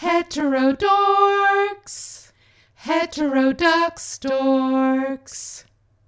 Heterodorks. Heterodox dorks.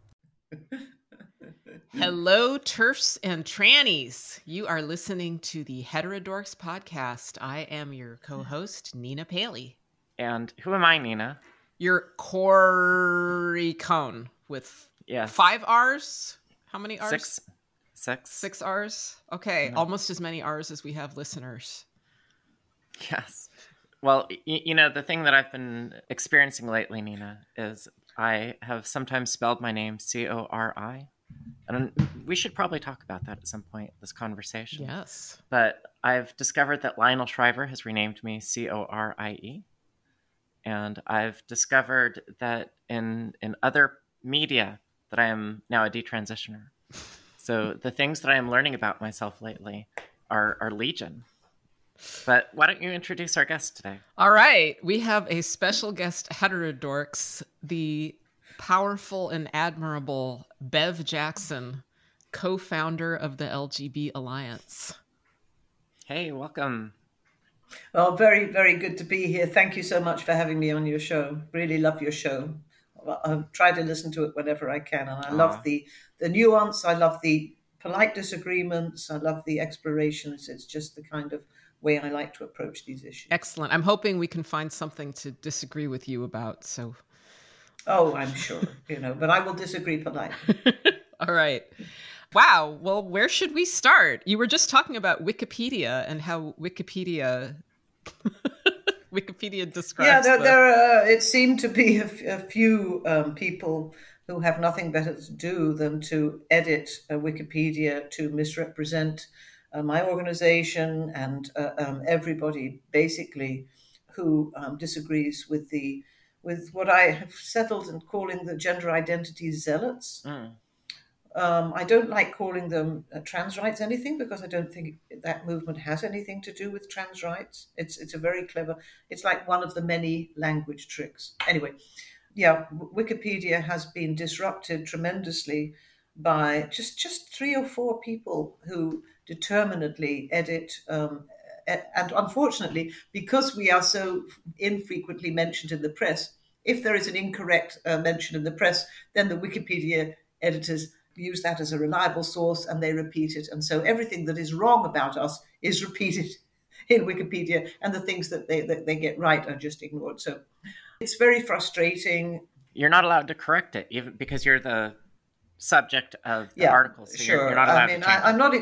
Hello, TERFs and trannies. You are listening to the Heterodorks podcast. I am your co-host, Nina Paley. And who am I, Nina? You're Corey Cohn with 5 R's. How many R's? Six. 6 R's. Okay, almost as many R's as we have listeners. Yes. Well, the thing that I've been experiencing lately, Nina, is I have sometimes spelled my name Cori. And we should probably talk about that at some point, this conversation. Yes. But I've discovered that Lionel Shriver has renamed me Corie. And I've discovered that in other media that I am now a detransitioner. So the things that I am learning about myself lately are legion. But why don't you introduce our guest today? All right. We have a special guest, Heterodorks, the powerful and admirable Bev Jackson, co-founder of the LGB Alliance. Hey, welcome. Well, very, very good to be here. Thank you so much for having me on your show. Really love your show. I try to listen to it whenever I can. And I love the nuance. I love the polite disagreements. I love the explorations. It's just the kind of way I like to approach these issues. Excellent. I'm hoping we can find something to disagree with you about. So, I'm sure, but I will disagree politely. All right. Wow. Well, where should we start? You were just talking about Wikipedia and how Wikipedia describes. Yeah, there it seemed to be a few people who have nothing better to do than to edit Wikipedia to misrepresent my organization and everybody basically who disagrees with what I have settled in calling the gender identity zealots. I don't like calling them trans rights anything because I don't think that movement has anything to do with trans rights. It's a very clever, it's like one of the many language tricks. Anyway, Wikipedia has been disrupted tremendously by just 3 or 4 people who determinedly edit. And unfortunately, because we are so infrequently mentioned in the press, if there is an incorrect mention in the press, then the Wikipedia editors use that as a reliable source and they repeat it. And so everything that is wrong about us is repeated in Wikipedia, and the things that they get right are just ignored. So it's very frustrating. You're not allowed to correct it, even because you're the subject of the article. So sure. You're not allowed to change I'm not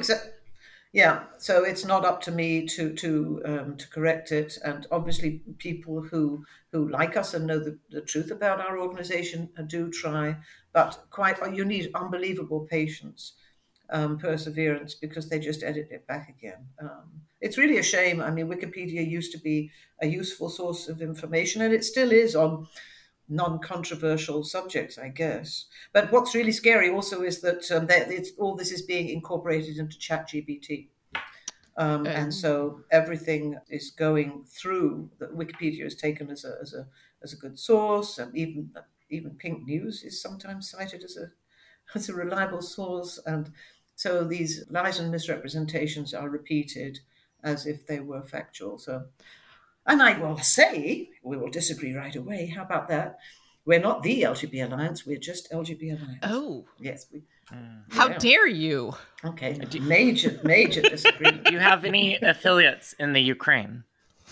so it's not up to me to correct it. And obviously people who like us and know the truth about our organization do try, but you need unbelievable patience, perseverance, because they just edit it back again. It's really a shame. I mean, Wikipedia used to be a useful source of information, and it still is on non-controversial subjects, I guess. But what's really scary also is that all this is being incorporated into ChatGPT. And so everything is going through that. Wikipedia is taken as a good source, and even Pink News is sometimes cited as a reliable source. And so these lies and misrepresentations are repeated as if they were factual. So, and I will say, we will disagree right away. How about that? We're not the LGB Alliance. We're just LGB Alliance. Oh. Yes. How dare you? Okay. Major disagreement. Do you have any affiliates in the Ukraine?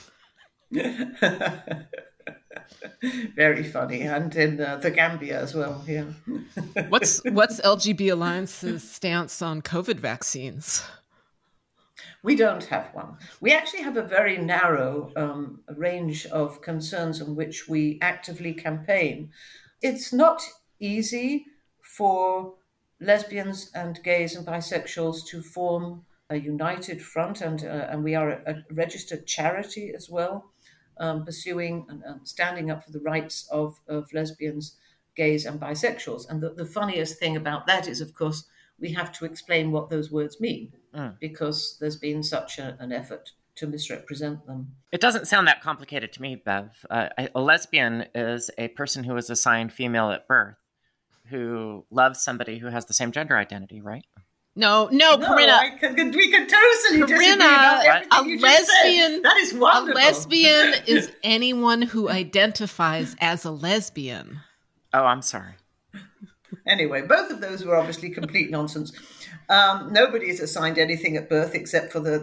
Very funny. And in the Gambia as well. Yeah. What's LGB Alliance's stance on COVID vaccines? We don't have one. We actually have a very narrow range of concerns on which we actively campaign. It's not easy for lesbians and gays and bisexuals to form a united front, and we are a registered charity as well, pursuing and standing up for the rights of lesbians, gays and bisexuals. And the funniest thing about that is, of course, we have to explain what those words mean, because there's been such an effort to misrepresent them. It doesn't sound that complicated to me, Bev. A lesbian is a person who is assigned female at birth, who loves somebody who has the same gender identity, right? No, No, Corinna. we could totally disagree about everything you just said. That is wonderful. A lesbian is anyone who identifies as a lesbian. Oh, I'm sorry. Anyway, both of those were obviously complete nonsense. Nobody is assigned anything at birth except for the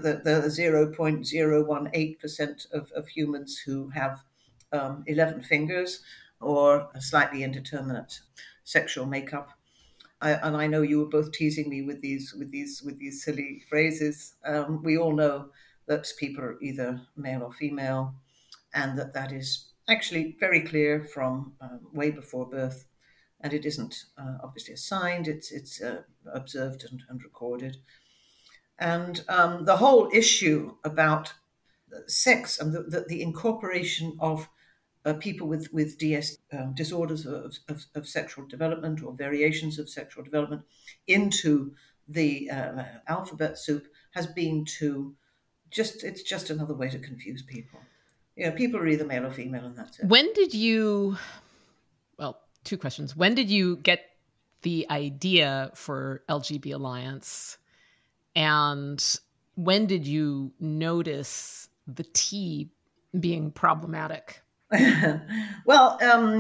0.018% of humans who have 11 fingers or a slightly indeterminate sexual makeup. And I know you were both teasing me with these silly phrases. We all know that people are either male or female, and that is actually very clear from way before birth. And it isn't obviously assigned; it's observed and recorded. And the whole issue about sex and the incorporation of people with disorders of sexual development or variations of sexual development into the alphabet soup has been it's just another way to confuse people. People are either male or female, and that's it. When did you, well, two questions. When did you get the idea for LGB Alliance? And when did you notice the T being problematic? Well,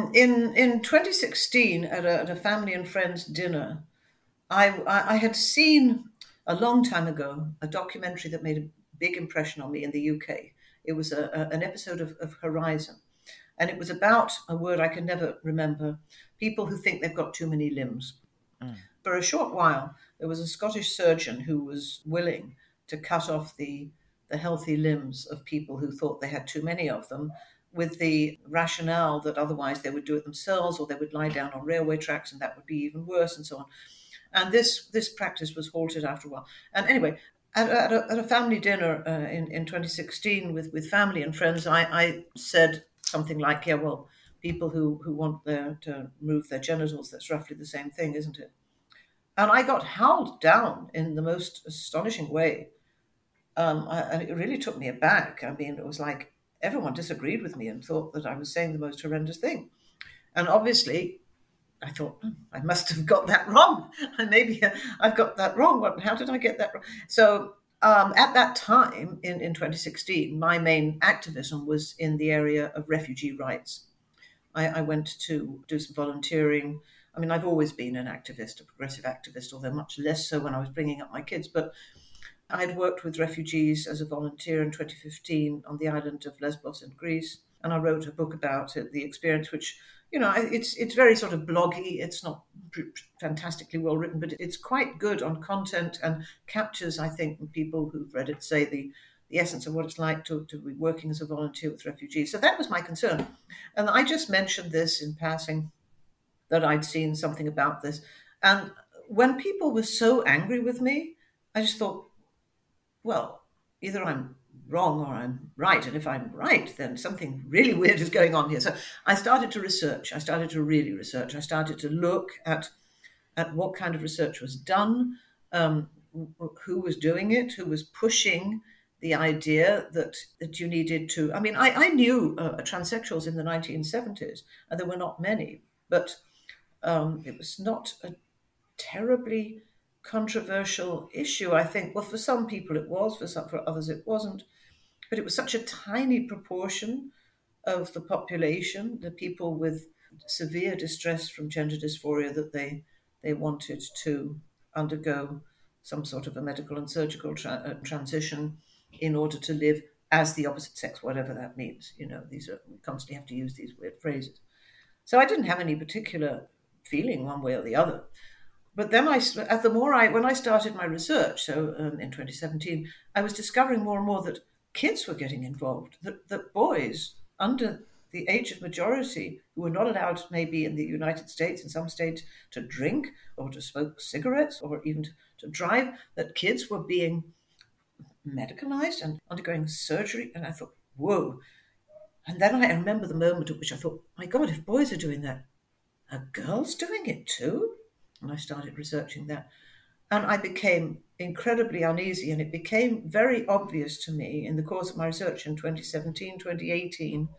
in 2016 at a family and friends dinner, I had seen a long time ago a documentary that made a big impression on me in the UK. It was an episode of Horizon, and it was about a word I can never remember, people who think they've got too many limbs. For a short while, there was a Scottish surgeon who was willing to cut off the healthy limbs of people who thought they had too many of them, with the rationale that otherwise they would do it themselves or they would lie down on railway tracks and that would be even worse and so on. And this practice was halted after a while. And anyway, at a family dinner in 2016 with family and friends, I said something like, yeah, well, people who want to remove their genitals, that's roughly the same thing, isn't it? And I got howled down in the most astonishing way. And it really took me aback. I mean, it was like everyone disagreed with me and thought that I was saying the most horrendous thing. And obviously, I thought, I must have got that wrong. And maybe I've got that wrong. How did I get that wrong? So at that time, in 2016, my main activism was in the area of refugee rights. I went to do some volunteering. I mean, I've always been an activist, a progressive activist, although much less so when I was bringing up my kids. But I'd worked with refugees as a volunteer in 2015 on the island of Lesbos in Greece. And I wrote a book about it, the experience, which, it's very sort of bloggy. It's not fantastically well written, but it's quite good on content and captures, I think, people who've read it say the essence of what it's like to be working as a volunteer with refugees. So that was my concern. And I just mentioned this in passing, that I'd seen something about this. And when people were so angry with me, I just thought, well, either I'm wrong or I'm right. And if I'm right, then something really weird is going on here. So I started to research. I started to really research. I started to look at what kind of research was done, who was doing it, who was pushing the idea that you needed to... I mean, I knew transsexuals in the 1970s, and there were not many, but it was not a terribly controversial issue, I think. Well, for some people it was, for others it wasn't. But it was such a tiny proportion of the population, the people with severe distress from gender dysphoria, that they wanted to undergo some sort of a medical and surgical transition in order to live as the opposite sex, whatever that means. We constantly have to use these weird phrases. So I didn't have any particular feeling one way or the other. But then when I started my research, so in 2017, I was discovering more and more that kids were getting involved, that boys under the age of majority, who were not allowed maybe in the United States, in some states, to drink or to smoke cigarettes or even to drive, that kids were being medicalized and undergoing surgery. And I thought, whoa. And then I remember the moment at which I thought, my God, if boys are doing that, are girls doing it too? And I started researching that. And I became incredibly uneasy, and it became very obvious to me in the course of my research in 2017, 2018,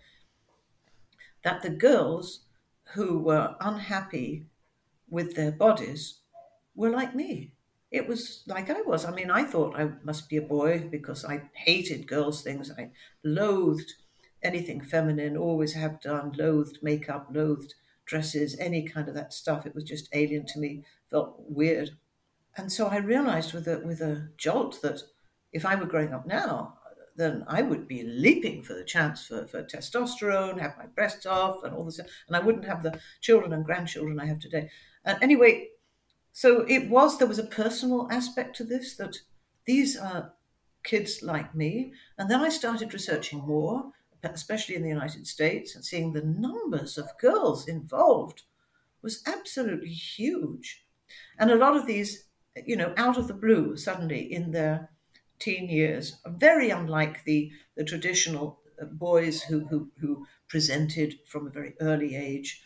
that the girls who were unhappy with their bodies were like me. it was like I was. I mean, I thought I must be a boy because I hated girls' things. I loathed anything feminine, always have done, loathed makeup, loathed dresses, any kind of that stuff. It was just alien to me, felt weird. And so I realized with a jolt that if I were growing up now, then I would be leaping for the chance for testosterone, have my breasts off and all this, and I wouldn't have the children and grandchildren I have today. And anyway, so there was a personal aspect to this, that these are kids like me. And then I started researching more, especially in the United States, and seeing the numbers of girls involved was absolutely huge. And a lot of these, out of the blue, suddenly in their teen years, are very unlike the traditional boys who presented from a very early age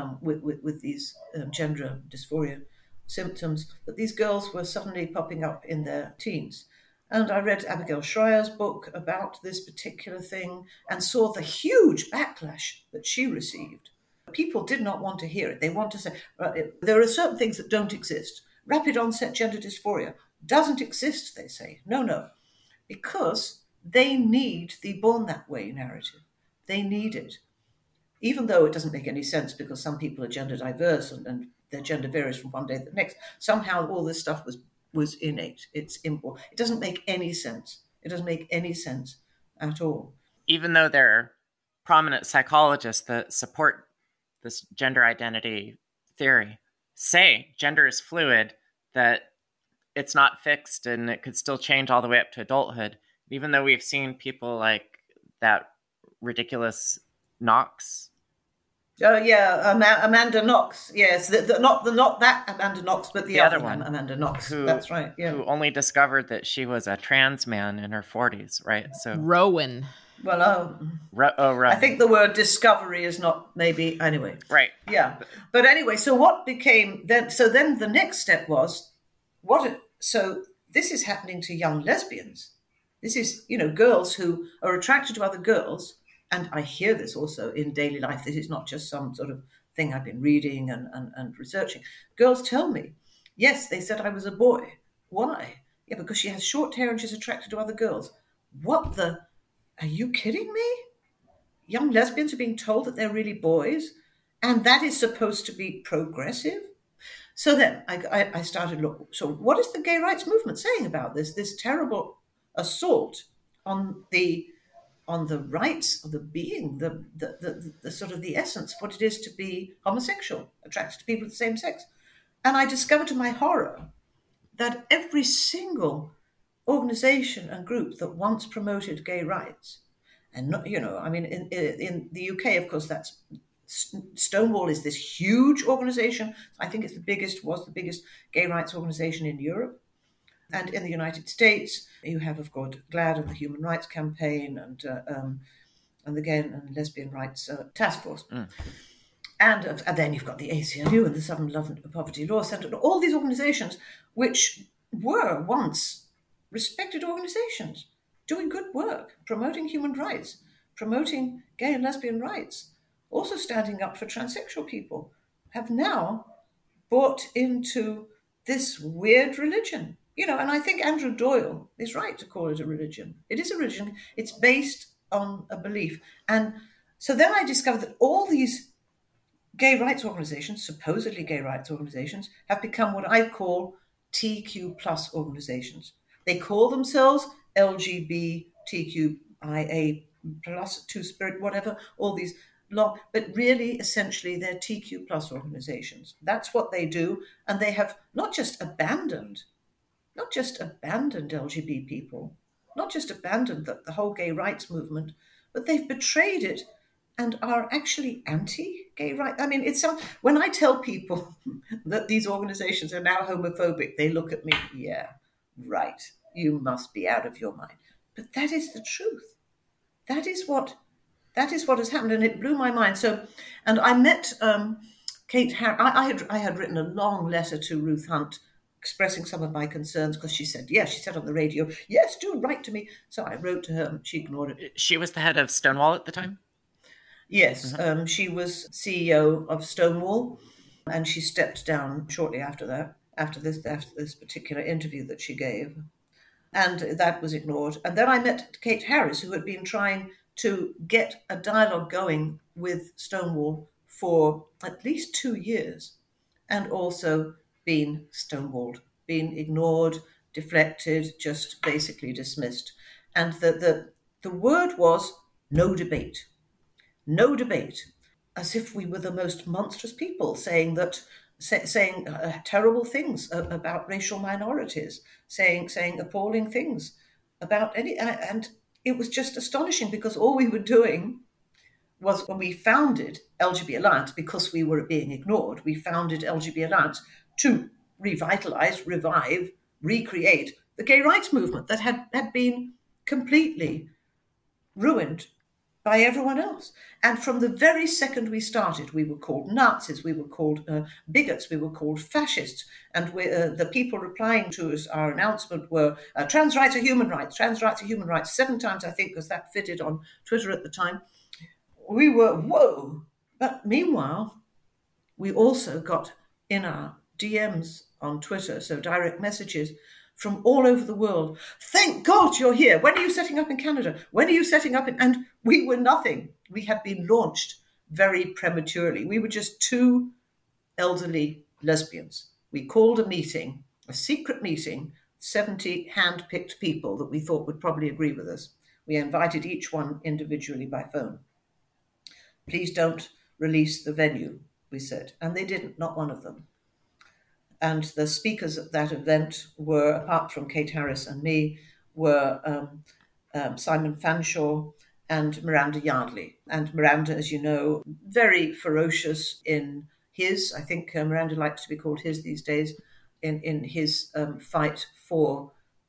with these gender dysphoria symptoms, that these girls were suddenly popping up in their teens. And I read Abigail Schreier's book about this particular thing and saw the huge backlash that she received. People did not want to hear it. They want to say, there are certain things that don't exist. Rapid onset gender dysphoria doesn't exist, they say. No, because they need the born that way narrative. They need it. Even though it doesn't make any sense, because some people are gender diverse and their gender varies from one day to the next. Somehow all this stuff was innate. It's inborn. It doesn't make any sense. It doesn't make any sense at all. Even though there are prominent psychologists that support this gender identity theory, say gender is fluid, that it's not fixed and it could still change all the way up to adulthood. Even though we've seen people like that ridiculous Knox. Oh yeah, Amanda Knox. Yes, not that Amanda Knox, but the other one, Amanda Knox. That's right. Yeah, who only discovered that she was a trans man in her 40s, right? So Rowan. Well, Rowan. I think the word discovery is not maybe anyway. Right. Yeah, but anyway, so what became then? So then the next step was So this is happening to young lesbians. This is girls who are attracted to other girls. And I hear this also in daily life. This is not just some sort of thing I've been reading and researching. Girls tell me, yes, they said I was a boy. Why? Yeah, because she has short hair and she's attracted to other girls. What the? Are you kidding me? Young lesbians are being told that they're really boys, and that is supposed to be progressive? So then I started looking. So what is the gay rights movement saying about this terrible assault on the rights of the being, the sort of the essence of what it is to be homosexual, attracted to people of the same sex? And I discovered to my horror that every single organization and group that once promoted gay rights, and not, I mean, in the UK, of course, that's Stonewall is this huge organization. I think was the biggest gay rights organization in Europe. And in the United States, you have, of course, GLAAD and the Human Rights Campaign and the Gay and Lesbian Rights Task Force. Mm. And then you've got the ACLU and the Southern Love and Poverty Law Center, and all these organizations which were once respected organizations doing good work, promoting human rights, promoting gay and lesbian rights, also standing up for transsexual people, have now bought into this weird religion. And I think Andrew Doyle is right to call it a religion. It is a religion. It's based on a belief. And so then I discovered that all these gay rights organizations, supposedly gay rights organizations, have become what I call TQ plus organizations. They call themselves LGBTQIA plus, Two-Spirit, whatever, all these long, but really, essentially, they're TQ plus organizations. That's what they do. And they have not just abandoned LGBT people, not just abandoned the whole gay rights movement, but they've betrayed it and are actually anti-gay rights. I mean, when I tell people that these organizations are now homophobic, they look at me, yeah, right, you must be out of your mind. But that is the truth. That is what has happened, and it blew my mind. So, and I met Kate Harris. I had written a long letter to Ruth Hunt expressing some of my concerns, because she said on the radio, yes, do write to me. So I wrote to her and she ignored it. She was the head of Stonewall at the time? Yes, she was CEO of Stonewall, and she stepped down shortly after that. after this particular interview that she gave. And that was ignored. And then I met Kate Harris, who had been trying to get a dialogue going with Stonewall for at least 2 years, and also been stonewalled, been ignored, deflected, just basically dismissed. And the word was no debate. No debate, as if we were the most monstrous people saying terrible things about racial minorities, saying appalling things about and it was just astonishing, because all we were doing was, when we founded LGBT Alliance, because we were being ignored, we founded LGBT Alliance to revitalize, revive, recreate the gay rights movement that had been completely ruined by everyone else. And from the very second we started, we were called Nazis, we were called bigots, we were called fascists. And the people replying to us, our announcement, were trans rights are human rights, trans rights are human rights, 7 times, I think, because that fitted on Twitter at the time. We were, whoa. But meanwhile, we also got in our DMs on Twitter, so direct messages, from all over the world. Thank God you're here. When are you setting up in Canada? When are you setting up in... And we were nothing. We had been launched very prematurely. We were just 2 elderly lesbians. We called a meeting, a secret meeting, 70 hand-picked people that we thought would probably agree with us. We invited each one individually by phone. Please don't release the venue, we said. And they didn't, not one of them. And the speakers at that event were, apart from Kate Harris and me, were Simon Fanshawe and Miranda Yardley. And Miranda, as you know, very ferocious in his, I think Miranda likes to be called his these days, in his fight for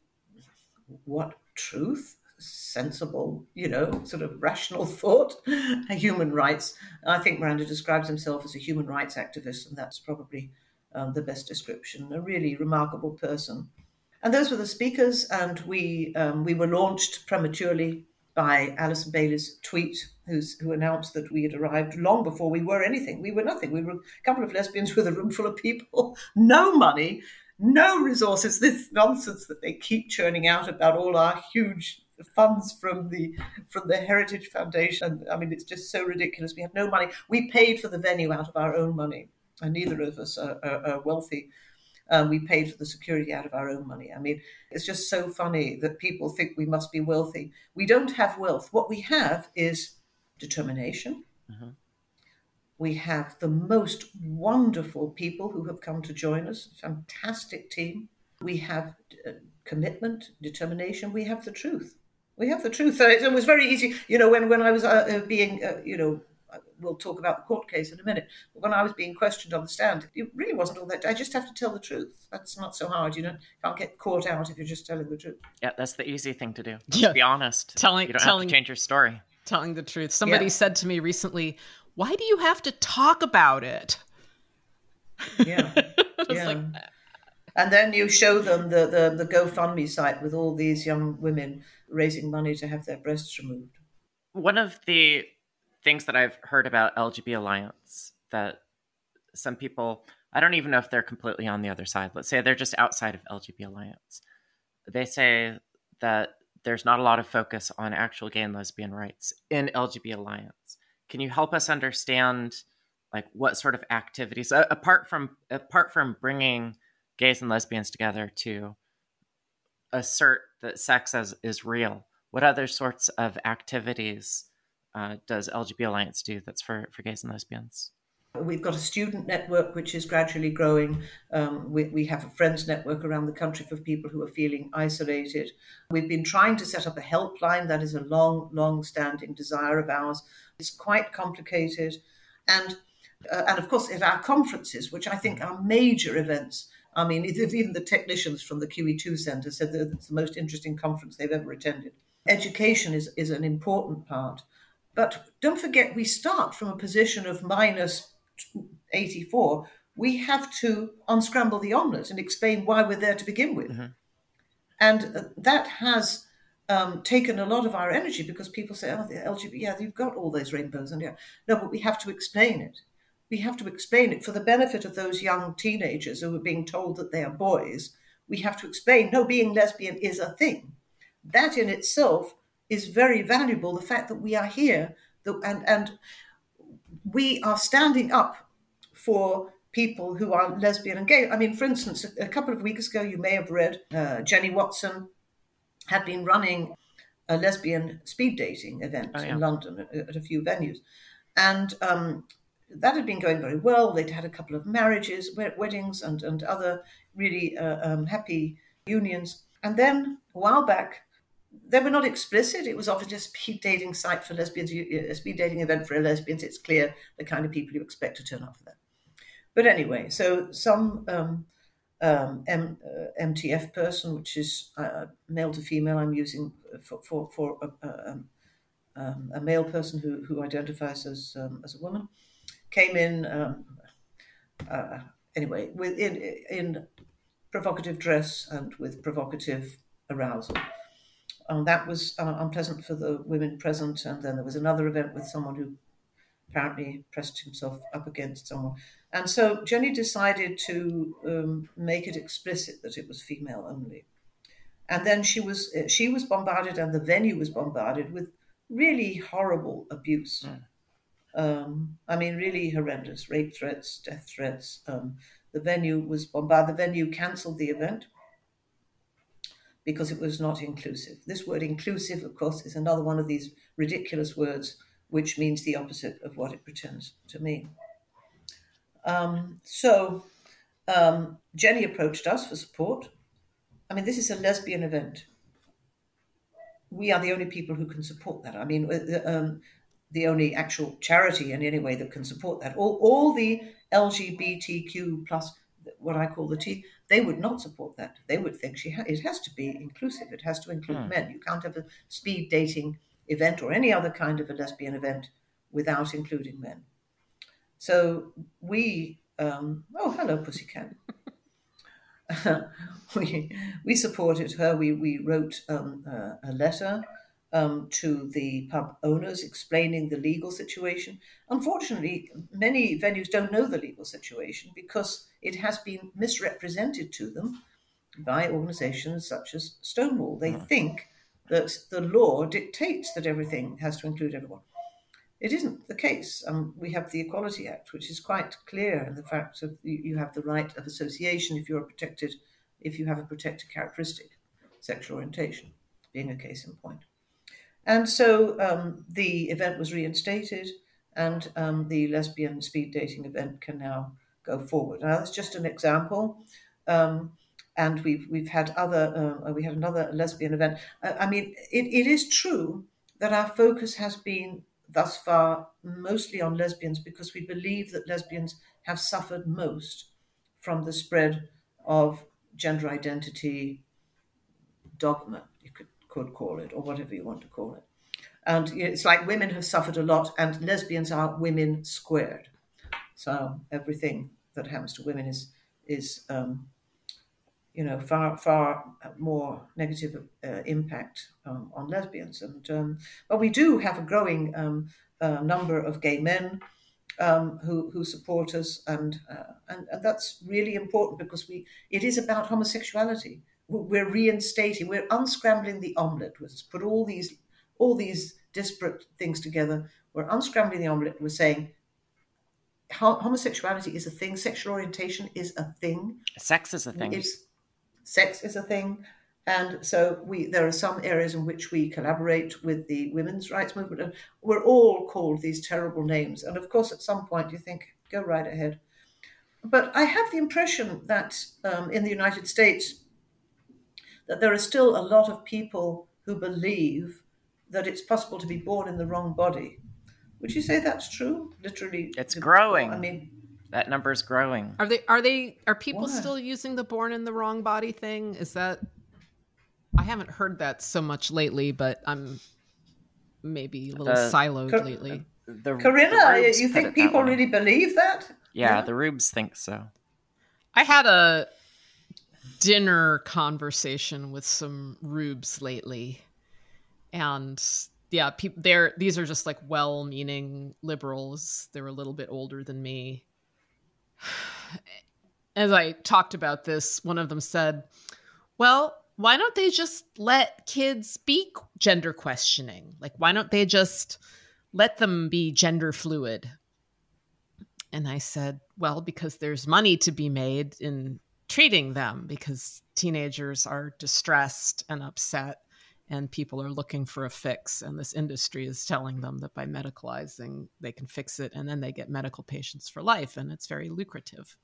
what? Truth? Sensible, sort of rational thought, human rights. I think Miranda describes himself as a human rights activist, and that's probably the best description. A really remarkable person. And those were the speakers, and we were launched prematurely by Alison Bailey's tweet, who announced that we had arrived long before we were anything. We were nothing. We were a couple of lesbians with a room full of people, no money, no resources. This nonsense that they keep churning out about all our huge funds from the Heritage Foundation. I mean, it's just so ridiculous. We have no money. We paid for the venue out of our own money, and neither of us are wealthy. We paid for the security out of our own money. I mean, it's just so funny that people think we must be wealthy. We don't have wealth. What we have is determination. Mm-hmm. We have the most wonderful people who have come to join us, fantastic team. We have commitment, determination. We have the truth. We have the truth. So it was very easy, when I was being, we'll talk about the court case in a minute. But when I was being questioned on the stand, it really wasn't all that. I just have to tell the truth. That's not so hard. Can't get caught out if you're just telling the truth. Yeah, that's the easy thing to do. Just be honest. You don't have to change your story. Telling the truth. Somebody said to me recently, why do you have to talk about it? Yeah. And then you show them the GoFundMe site with all these young women raising money to have their breasts removed. One of the things that I've heard about LGBT Alliance that some people, I don't even know if they're completely on the other side. Let's say they're just outside of LGBT Alliance. They say that there's not a lot of focus on actual gay and lesbian rights in LGBT Alliance. Can you help us understand, what sort of activities, apart from bringing gays and lesbians together to assert that sex is real, what other sorts of activities does LGBT Alliance do that's for gays and lesbians? We've got a student network which is gradually growing. We have a friends network around the country for people who are feeling isolated. We've been trying to set up a helpline. That is a long-standing desire of ours. It's quite complicated. And of course, at our conferences, which I think are major events, I mean, even the technicians from the QE2 Centre said that it's the most interesting conference they've ever attended. Education is an important part. But don't forget, we start from a position of minus 84. We have to unscramble the omelette and explain why we're there to begin with. Mm-hmm. And that has taken a lot of our energy, because people say, the LGBT, you've got all those rainbows. And no, but we have to explain it. we have to explain it for the benefit of those young teenagers who are being told that they are boys. We have to explain, no, being lesbian is a thing. That in itself is very valuable. The fact that we are here and we are standing up for people who are lesbian and gay. I mean, for instance, a couple of weeks ago, you may have read Jenny Watson had been running a lesbian speed dating event in London at a few venues. And that had been going very well. They'd had a couple of marriages, weddings, and other really happy unions. And then a while back, they were not explicit. It was obviously a speed dating site for lesbians, a speed dating event for lesbians. It's clear the kind of people you expect to turn up for that. But anyway, so some MTF person, which is male to female, I'm using for a male person who identifies as a woman, came in anyway in provocative dress and with provocative arousal. That was unpleasant for the women present. And then there was another event with someone who apparently pressed himself up against someone. And so Jenny decided to make it explicit that it was female only. And then she was bombarded, and the venue was bombarded with really horrible abuse. I mean, really horrendous rape threats, death threats. The venue was bombarded. The venue cancelled the event because it was not inclusive. This word inclusive, of course, is another one of these ridiculous words which means the opposite of what it pretends to mean. So Jenny approached us for support. I mean, this is a lesbian event. We are the only people who can support that. I mean, the only actual charity in any way that can support that. All the LGBTQ plus, what I call the T, they would not support that. They would think it has to be inclusive. It has to include men. You can't have a speed dating event or any other kind of a lesbian event without including men. So we, hello, Pussycat. we supported her. We wrote a letter to the pub owners explaining the legal situation. Unfortunately, many venues don't know the legal situation because it has been misrepresented to them by organizations such as Stonewall. They think that the law dictates that everything has to include everyone. It isn't the case. We have the Equality Act, which is quite clear in the fact that you have the right of association if you have a protected characteristic, sexual orientation being a case in point. And so the event was reinstated, and the lesbian speed dating event can now go forward. Now that's just an example. And we've had we had another lesbian event. I mean, it is true that our focus has been thus far mostly on lesbians because we believe that lesbians have suffered most from the spread of gender identity dogma, you could call it, or whatever you want to call it. And it's like women have suffered a lot, and lesbians are women squared. So everything that happens to women is far more negative impact on lesbians. And but we do have a growing number of gay men who support us, and that's really important because it is about homosexuality. We're reinstating, we're unscrambling the omelette. Let's put all these disparate things together. We're unscrambling the omelette. We're saying homosexuality is a thing. Sexual orientation is a thing. Sex is a thing. Sex is a thing. And so there are some areas in which we collaborate with the women's rights movement. And we're all called these terrible names. And of course, at some point you think, go right ahead. But I have the impression that in the United States, that there are still a lot of people who believe that it's possible to be born in the wrong body. Would you say that's true? Literally, it's growing. I mean, that number is growing. Are people still using the born in the wrong body thing? Is that? I haven't heard that so much lately, but I'm maybe a little siloed lately. Corinna, you think people really believe that? Yeah, the Rubes think so. I had a dinner conversation with some Rubes lately, and yeah, these are just like well-meaning liberals. They're a little bit older than me. As I talked about this, one of them said, well, why don't they just let kids be gender questioning? Like, why don't they just let them be gender fluid? And I said, well, because there's money to be made in treating them, because teenagers are distressed and upset and people are looking for a fix. And this industry is telling them that by medicalizing, they can fix it. And then they get medical patients for life. And it's very lucrative.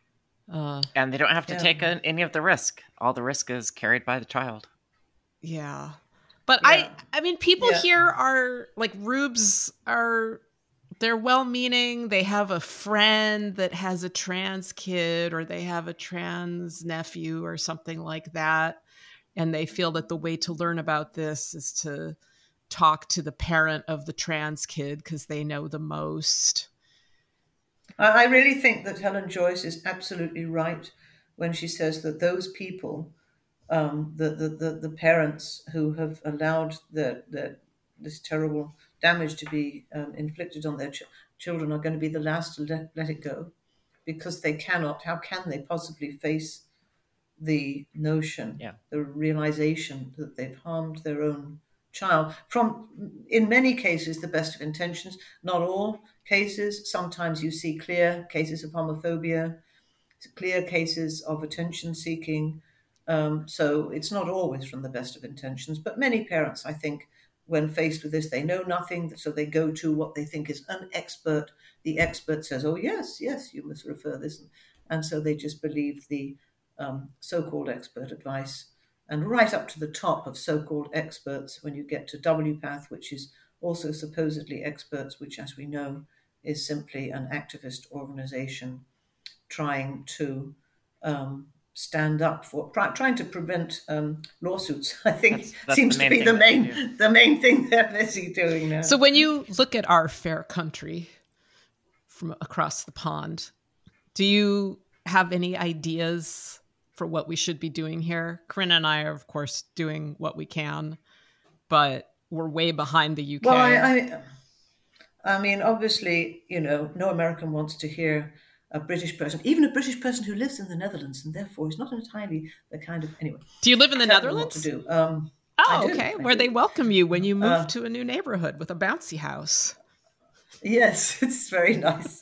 And they don't have to take any of the risk. All the risk is carried by the child. Yeah. But I mean, people here are like, rubes are, they're well-meaning. They have a friend that has a trans kid, or they have a trans nephew or something like that. And they feel that the way to learn about this is to talk to the parent of the trans kid because they know the most. I really think that Helen Joyce is absolutely right when she says that those people, the parents who have allowed this terrible damage to be inflicted on their children, are going to be the last to let it go, because they cannot. How can they possibly face the notion, the realization that they've harmed their own child, from, in many cases, the best of intentions, not all cases. Sometimes you see clear cases of homophobia, clear cases of attention seeking. So it's not always from the best of intentions, but many parents, I think, when faced with this, they know nothing, so they go to what they think is an expert. The expert says, oh, yes, you must refer this. And so they just believe the so-called expert advice. And right up to the top of so-called experts, when you get to WPATH, which is also supposedly experts, which, as we know, is simply an activist organization trying to stand up for, trying to prevent lawsuits, I think that's seems to be the main thing they're busy doing now. So when you look at our fair country from across the pond, do you have any ideas for what we should be doing here? Corinna and I are, of course, doing what we can, but we're way behind the UK. Well, I mean, obviously, no American wants to hear a British person, even a British person who lives in the Netherlands, and therefore is not entirely the kind of, anyway. Do you live in the Netherlands? What to do. Okay. Where they welcome you when you move to a new neighborhood with a bouncy house. Yes, it's very nice.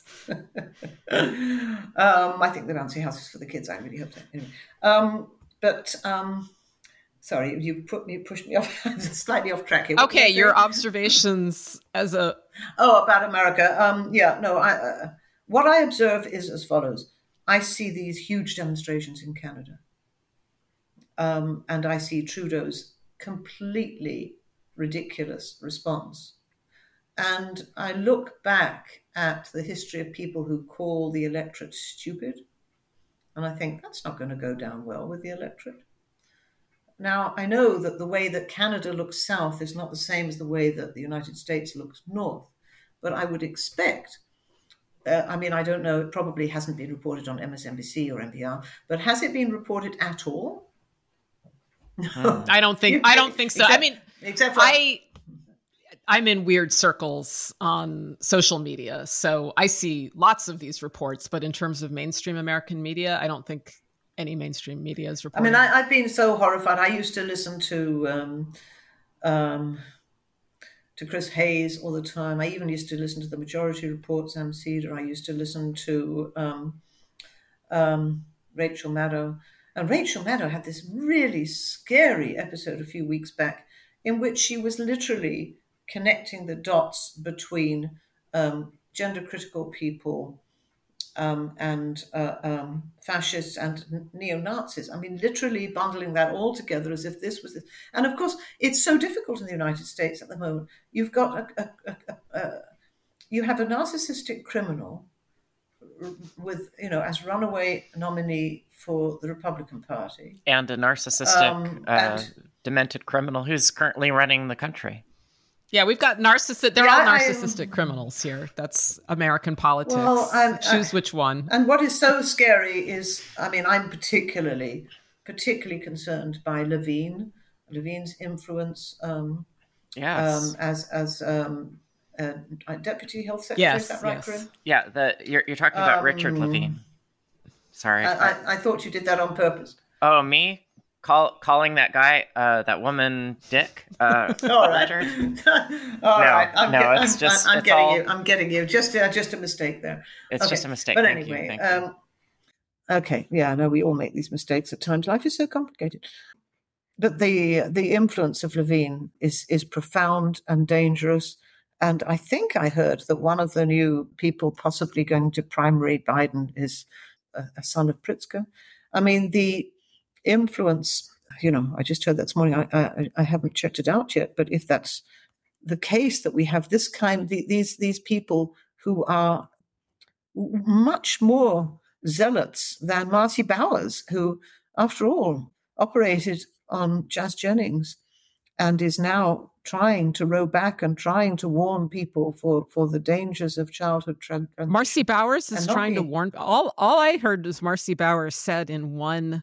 I think the bouncy house is for the kids. I really hope so. Anyway, sorry, you pushed me off, slightly off track here. Okay, your observations as a... Oh, about America. What I observe is as follows. I see these huge demonstrations in Canada. And I see Trudeau's completely ridiculous response. And I look back at the history of people who call the electorate stupid, and I think that's not going to go down well with the electorate. Now, I know that the way that Canada looks south is not the same as the way that the United States looks north, but I would expect, I don't know, it probably hasn't been reported on MSNBC or NPR, but has it been reported at all? No. I don't think so. Except for... I'm in weird circles on social media, so I see lots of these reports, but in terms of mainstream American media, I don't think any mainstream media is reporting. I've been so horrified. I used to listen to Chris Hayes all the time. I even used to listen to the Majority Report, Sam Cedar. I used to listen to Rachel Maddow. And Rachel Maddow had this really scary episode a few weeks back in which she was literally connecting the dots between gender-critical people and fascists and neo-Nazis. Literally bundling that all together as if this was this. And of course, it's so difficult in the United States at the moment. You've got you have a narcissistic criminal with, as runaway nominee for the Republican Party. And a narcissistic, demented criminal who's currently running the country. Yeah, we've got narcissistic. They're all narcissistic criminals here. That's American politics. Well, choose which one. And what is so scary is, I'm particularly concerned by Levine's influence Yes. as Deputy Health Secretary. Is that right, Corinne? Yeah, you're talking about Richard Levine. Sorry. I thought you did that on purpose. Oh, me? Calling that guy, that woman, Dick? All right. All right. I'm getting you. Just a mistake there. It's just a mistake. But Thank anyway, you. okay. Yeah, no, we all make these mistakes at times. Life is so complicated. But the influence of Levine is profound and dangerous. And I think I heard that one of the new people possibly going to primary Biden is a son of Pritzker. I mean, the influence, I just heard that this morning. I haven't checked it out yet, but if that's the case, that we have this these people who are much more zealots than Marcy Bowers, who, after all, operated on Jazz Jennings and is now trying to row back and trying to warn people for the dangers of childhood transition. Marcy Bowers is trying to warn. All I heard was Marcy Bowers said in one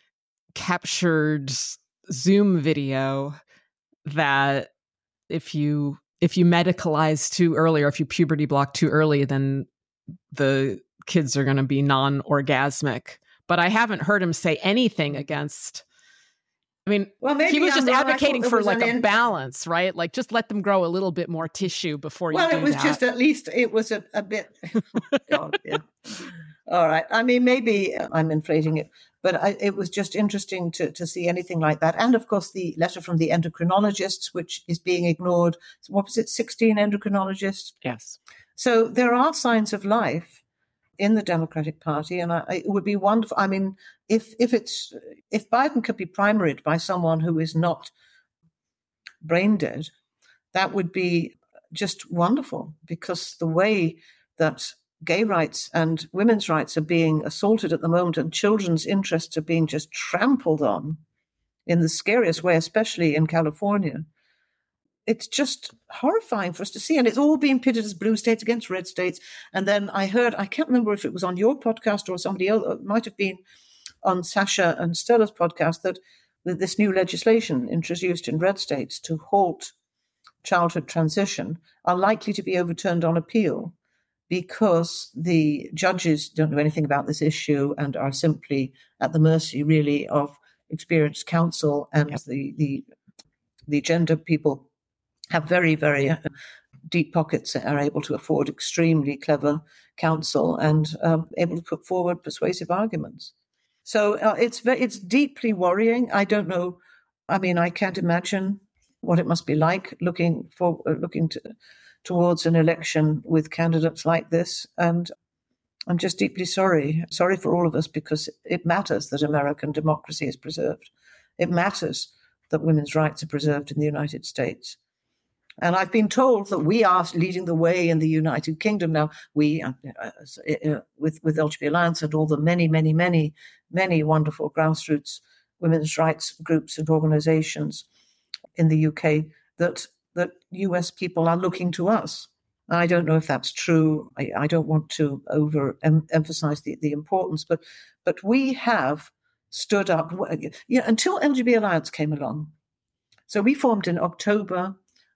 captured Zoom video that if you medicalize too early, or if you puberty block too early, then the kids are going to be non-orgasmic. But I haven't heard him say anything against. I mean, he was just advocating for like a balance, right? Like just let them grow a little bit more tissue before you do that. Well, it was just, at least it was a bit. God, yeah. All right. I mean, maybe I'm inflating it, but it was just interesting to see anything like that. And of course, the letter from the endocrinologists, which is being ignored. What was it? 16 endocrinologists? Yes. So there are signs of life in the Democratic Party, and it would be wonderful. I mean, if Biden could be primaried by someone who is not brain dead, that would be just wonderful, because the way that gay rights and women's rights are being assaulted at the moment, and children's interests are being just trampled on in the scariest way, especially in California. It's just horrifying for us to see. And it's all being pitted as blue states against red states. And then I heard, I can't remember if it was on your podcast or somebody else, it might have been on Sasha and Stella's podcast, that this new legislation introduced in red states to halt childhood transition are likely to be overturned on appeal, because the judges don't know anything about this issue and are simply at the mercy, really, of experienced counsel. And the gender people have very, very deep pockets and are able to afford extremely clever counsel and able to put forward persuasive arguments. So it's deeply worrying. I don't know. I mean, I can't imagine what it must be like looking towards an election with candidates like this. And I'm just deeply sorry for all of us, because it matters that American democracy is preserved. It matters that women's rights are preserved in the United States. And I've been told that we are leading the way in the United Kingdom now. We, with LGBT Alliance and all the many, many, many, many wonderful grassroots women's rights groups and organizations in the UK, that US people are looking to us. I don't know if that's true. I don't want to overemphasize the importance, but we have stood up until LGBT Alliance came along. So we formed in October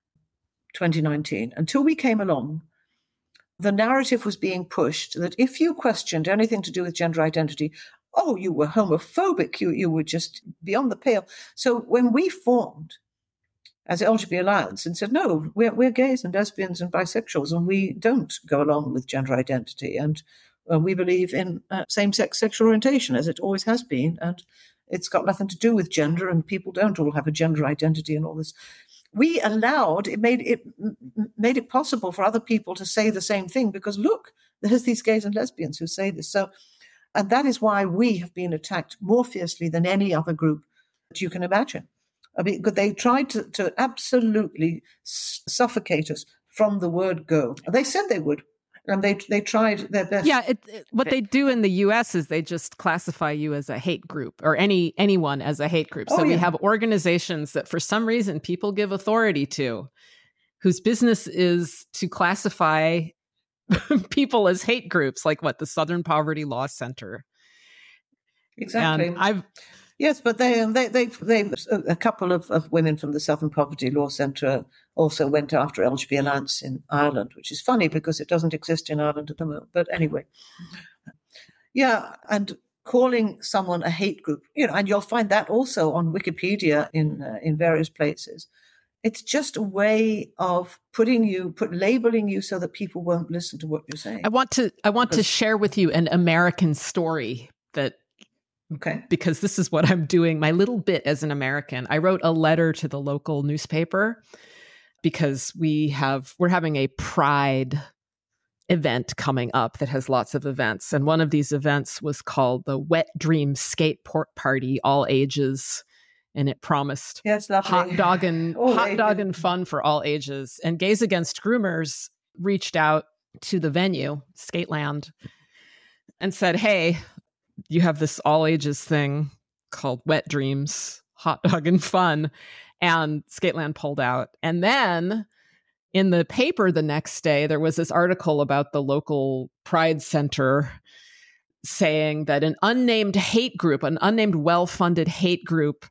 2019. Until we came along, the narrative was being pushed that if you questioned anything to do with gender identity, you were homophobic, you were just beyond the pale. So when we formed as LGBT Alliance and said, no, we're gays and lesbians and bisexuals, and we don't go along with gender identity, and we believe in same-sex sexual orientation, as it always has been, and it's got nothing to do with gender, and people don't all have a gender identity and all this. We allowed, it made it possible for other people to say the same thing, because look, there's these gays and lesbians who say this. So, and that is why we have been attacked more fiercely than any other group that you can imagine. I mean, they tried to absolutely suffocate us from the word go. They said they would. And they tried their best. Yeah, what they do in the U.S. is they just classify you as a hate group, or anyone as a hate group. So we have organizations that for some reason people give authority to, whose business is to classify people as hate groups, like the Southern Poverty Law Center. Exactly. And Yes, but they a couple of women from the Southern Poverty Law Centre also went after LGB Alliance in Ireland, which is funny because it doesn't exist in Ireland at the moment. But anyway, yeah, and calling someone a hate group, and you'll find that also on Wikipedia in various places. It's just a way of labeling you so that people won't listen to what you're saying. I want to share with you an American story that. Okay. Because this is what I'm doing, my little bit as an American. I wrote a letter to the local newspaper because we're having a Pride event coming up that has lots of events. And one of these events was called the Wet Dream Skate Party, all ages. And it promised hot dog and fun for all ages. And Gays Against Groomers reached out to the venue, Skateland, and said, hey, you have this all ages thing called Wet Dreams, hot dog and fun. And Skateland pulled out. And then in the paper the next day, there was this article about the local Pride Center saying that an unnamed well-funded hate group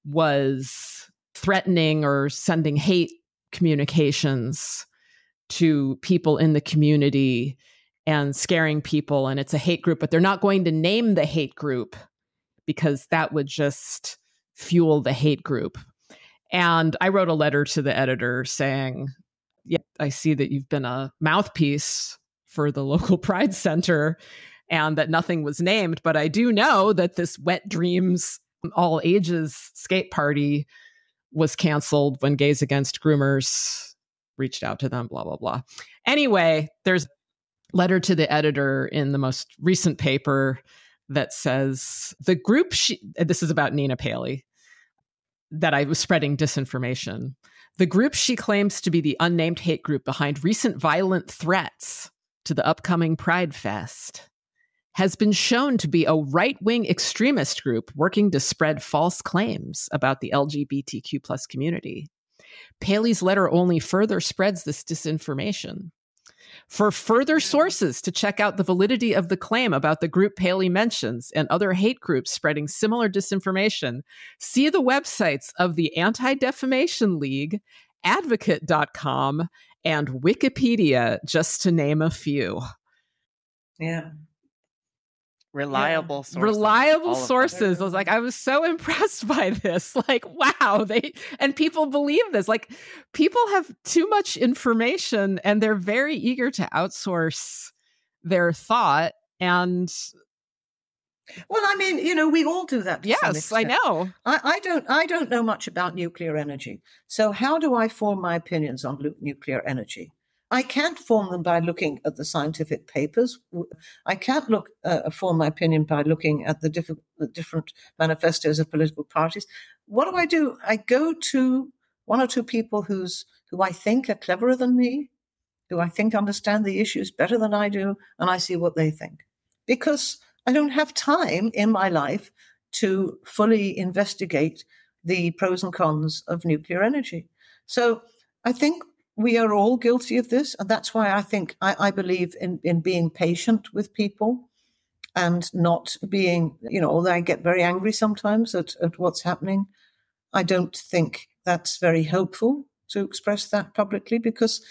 was threatening or sending hate communications to people in the community and scaring people, and it's a hate group, but they're not going to name the hate group because that would just fuel the hate group. And I wrote a letter to the editor saying, yeah, I see that you've been a mouthpiece for the local Pride Center and that nothing was named, but I do know that this Wet Dreams all ages skate party was canceled when Gays Against Groomers reached out to them, blah, blah, blah. Anyway, there's letter to the editor in the most recent paper that says the group this is about Nina Paley, that I was spreading disinformation. The group she claims to be the unnamed hate group behind recent violent threats to the upcoming Pride Fest has been shown to be a right-wing extremist group working to spread false claims about the LGBTQ plus community. Paley's letter only further spreads this disinformation. For further sources to check out the validity of the claim about the group Paley mentions and other hate groups spreading similar disinformation, see the websites of the Anti-Defamation League, Advocate.com, and Wikipedia, just to name a few. Yeah. Reliable sources. Reliable sources. I was so impressed by this. Like, wow, and people believe this. Like, people have too much information and they're very eager to outsource their thought. And well, I mean, we all do that. Yes, I know. I don't know much about nuclear energy. So how do I form my opinions on nuclear energy? I can't form them by looking at the scientific papers. I can't form my opinion by looking at the different manifestos of political parties. What do? I go to one or two people who I think are cleverer than me, who I think understand the issues better than I do, and I see what they think. Because I don't have time in my life to fully investigate the pros and cons of nuclear energy. So I think we are all guilty of this, and that's why I believe in being patient with people and not being, although I get very angry sometimes at what's happening, I don't think that's very helpful to express that publicly because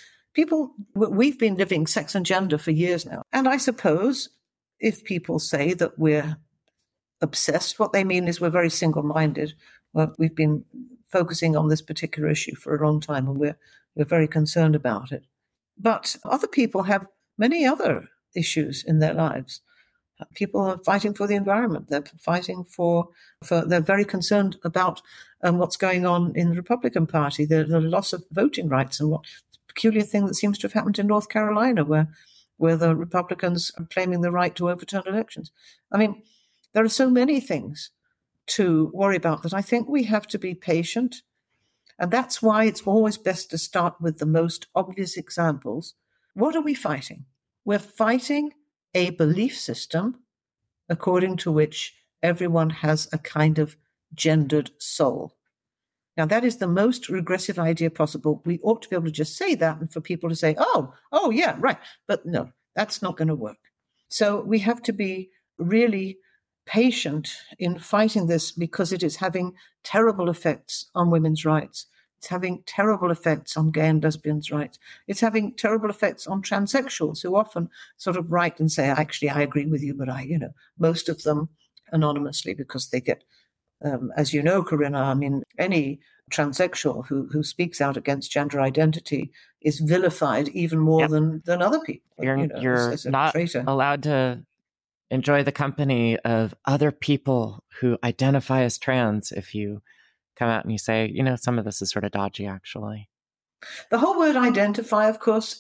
we've been living sex and gender for years now. And I suppose if people say that we're obsessed, what they mean is we're very single-minded. Well, we've been focusing on this particular issue for a long time and we're very concerned about it. But other people have many other issues in their lives. People are fighting for the environment. They're fighting they're very concerned about what's going on in the Republican Party, the loss of voting rights and what peculiar thing that seems to have happened in North Carolina where the Republicans are claiming the right to overturn elections. I mean, there are so many things to worry about that I think we have to be patient. And that's why it's always best to start with the most obvious examples. What are we fighting? We're fighting a belief system according to which everyone has a kind of gendered soul. Now, that is the most regressive idea possible. We ought to be able to just say that and for people to say, oh, yeah, right. But no, that's not going to work. So we have to be really patient in fighting this because it is having terrible effects on women's rights. It's having terrible effects on gay and lesbians' rights. It's having terrible effects on transsexuals who often sort of write and say, actually, I agree with you, but most of them anonymously because they get, as you know, Corinna, I mean, any transsexual who speaks out against gender identity is vilified even more than other people. You're as a not traitor. allowed to enjoy the company of other people who identify as trans if you come out and you say, some of this is sort of dodgy, actually. The whole word identify, of course,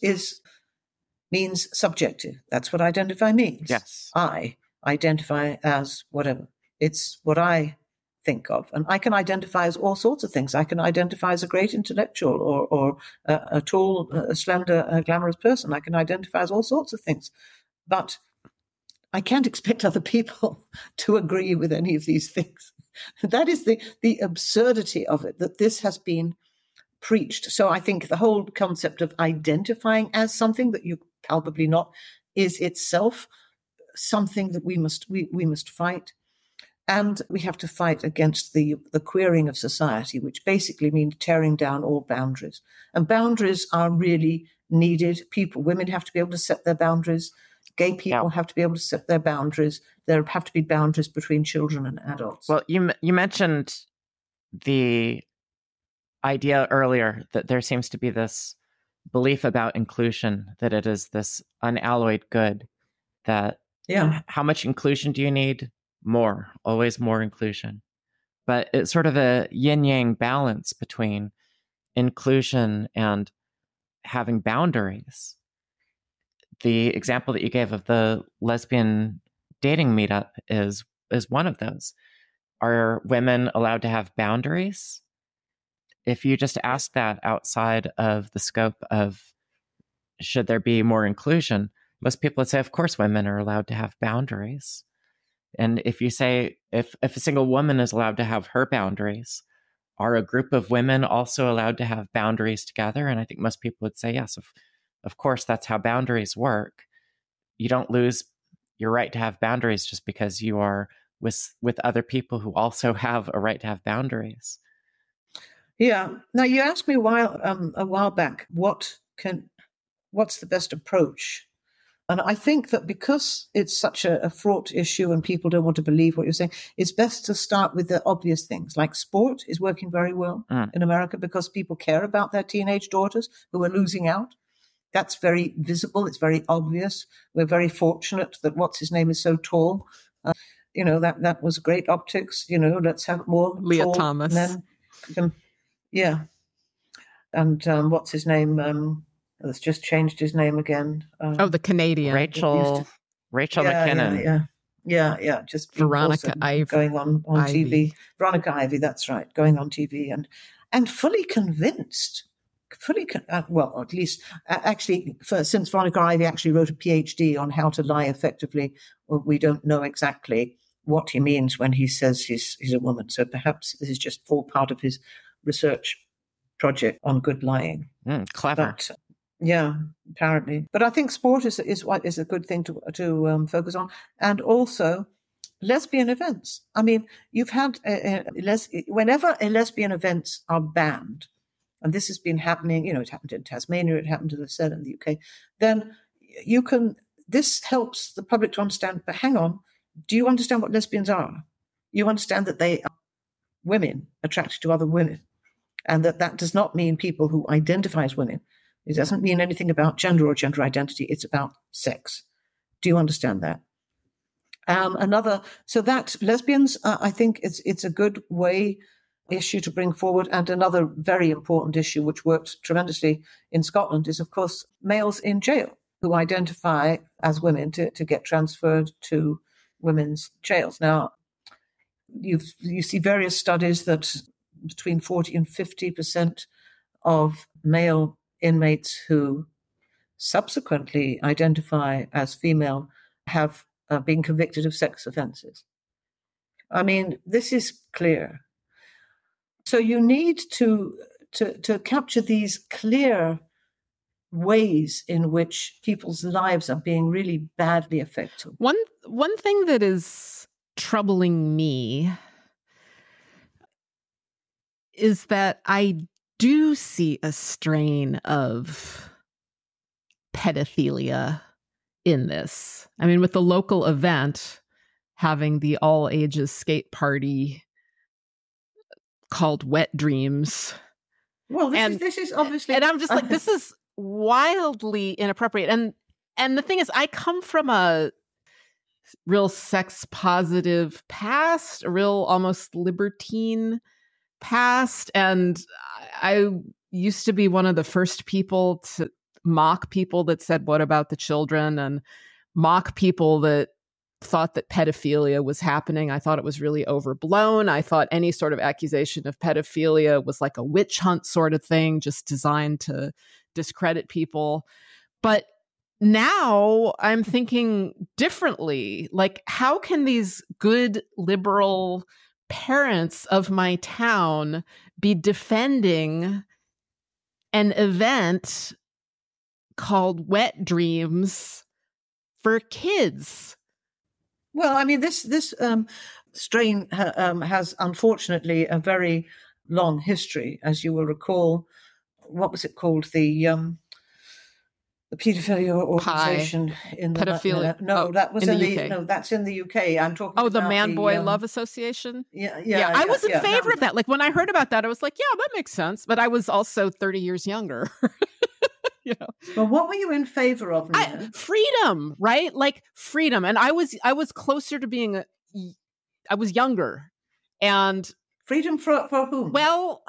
means subjective. That's what identify means. Yes. I identify as whatever. It's what I think of. And I can identify as all sorts of things. I can identify as a great intellectual or a tall, slender, glamorous person. I can identify as all sorts of things. But I can't expect other people to agree with any of these things. That is the absurdity of it, that this has been preached. So I think the whole concept of identifying as something that you're palpably not is itself something that we must fight. And we have to fight against the queering of society, which basically means tearing down all boundaries. And boundaries are really needed. Women have to be able to set their boundaries. Gay people have to be able to set their boundaries. There have to be boundaries between children and adults. Well, you mentioned the idea earlier that there seems to be this belief about inclusion, that it is this unalloyed good, that how much inclusion do you need? More, always more inclusion. But it's sort of a yin-yang balance between inclusion and having boundaries. The example that you gave of the lesbian dating meetup is one of those. Are women allowed to have boundaries? If you just ask that outside of the scope of should there be more inclusion, most people would say, of course, women are allowed to have boundaries. And if you say, if a single woman is allowed to have her boundaries, are a group of women also allowed to have boundaries together? And I think most people would say, yes, of course, that's how boundaries work. You don't lose your right to have boundaries just because you are with other people who also have a right to have boundaries. Yeah. Now, you asked me a while back, what's the best approach? And I think that because it's such a fraught issue and people don't want to believe what you're saying, it's best to start with the obvious things. Like sport is working very well in America because people care about their teenage daughters who are losing out. That's very visible. It's very obvious. We're very fortunate that what's-his-name is so tall. That was great optics. Let's have more Leah tall Thomas. men. Yeah. And what's his name? That's just changed his name again. The Canadian. Rachel McKinnon. Yeah. Just Veronica Ivy. Going on TV. Veronica Ivy, that's right. Going on TV and fully convinced. At least since Veronica Ivy actually wrote a PhD on how to lie effectively, we don't know exactly what he means when he says he's a woman. So perhaps this is just all part of his research project on good lying. Clever. But, yeah, apparently. But I think sport is a good thing to focus on, and also lesbian events. I mean, you've had whenever lesbian events are banned, and this has been happening. It happened in Tasmania, it happened, as I said, in the UK. Then this helps the public to understand. But hang on, do you understand what lesbians are? You understand that they are women attracted to other women, and that does not mean people who identify as women. It doesn't mean anything about gender or gender identity. It's about sex. Do you understand that? So that lesbians, I think it's a good issue to bring forward. And another very important issue, which worked tremendously in Scotland, is, of course, males in jail who identify as women to get transferred to women's jails. Now, you see various studies that between 40 and 50% of male inmates who subsequently identify as female have been convicted of sex offences. I mean, this is clear. So you need to capture these clear ways in which people's lives are being really badly affected. One thing that is troubling me is that I do see a strain of pedophilia in this. I mean, with the local event having the all ages skate party called Wet Dreams. Well, this is obviously, and I'm just like, this is wildly inappropriate. And the thing is, I come from a real sex positive past, a real almost libertine past, and I used to be one of the first people to mock people that said, "What about the children?" and mock people that thought that pedophilia was happening. I thought it was really overblown. I thought any sort of accusation of pedophilia was like a witch hunt sort of thing, just designed to discredit people. But now I'm thinking differently. Like, how can these good liberal parents of my town be defending an event called Wet Dreams for kids? Well, I mean, this strain has unfortunately a very long history, as you will recall. What was it called? The paedophilia organization in the pedophilia. That was in the UK. No, that's in the UK. I'm talking. Oh, the about Man Boy Love Association. Yeah. I was in favor of that. Like, when I heard about that, I was like, yeah, that makes sense. But I was also 30 years younger. You know. Well, what were you in favor of, Nina? Freedom, right? Like freedom. And I was closer to being I was younger. And freedom for whom? Well,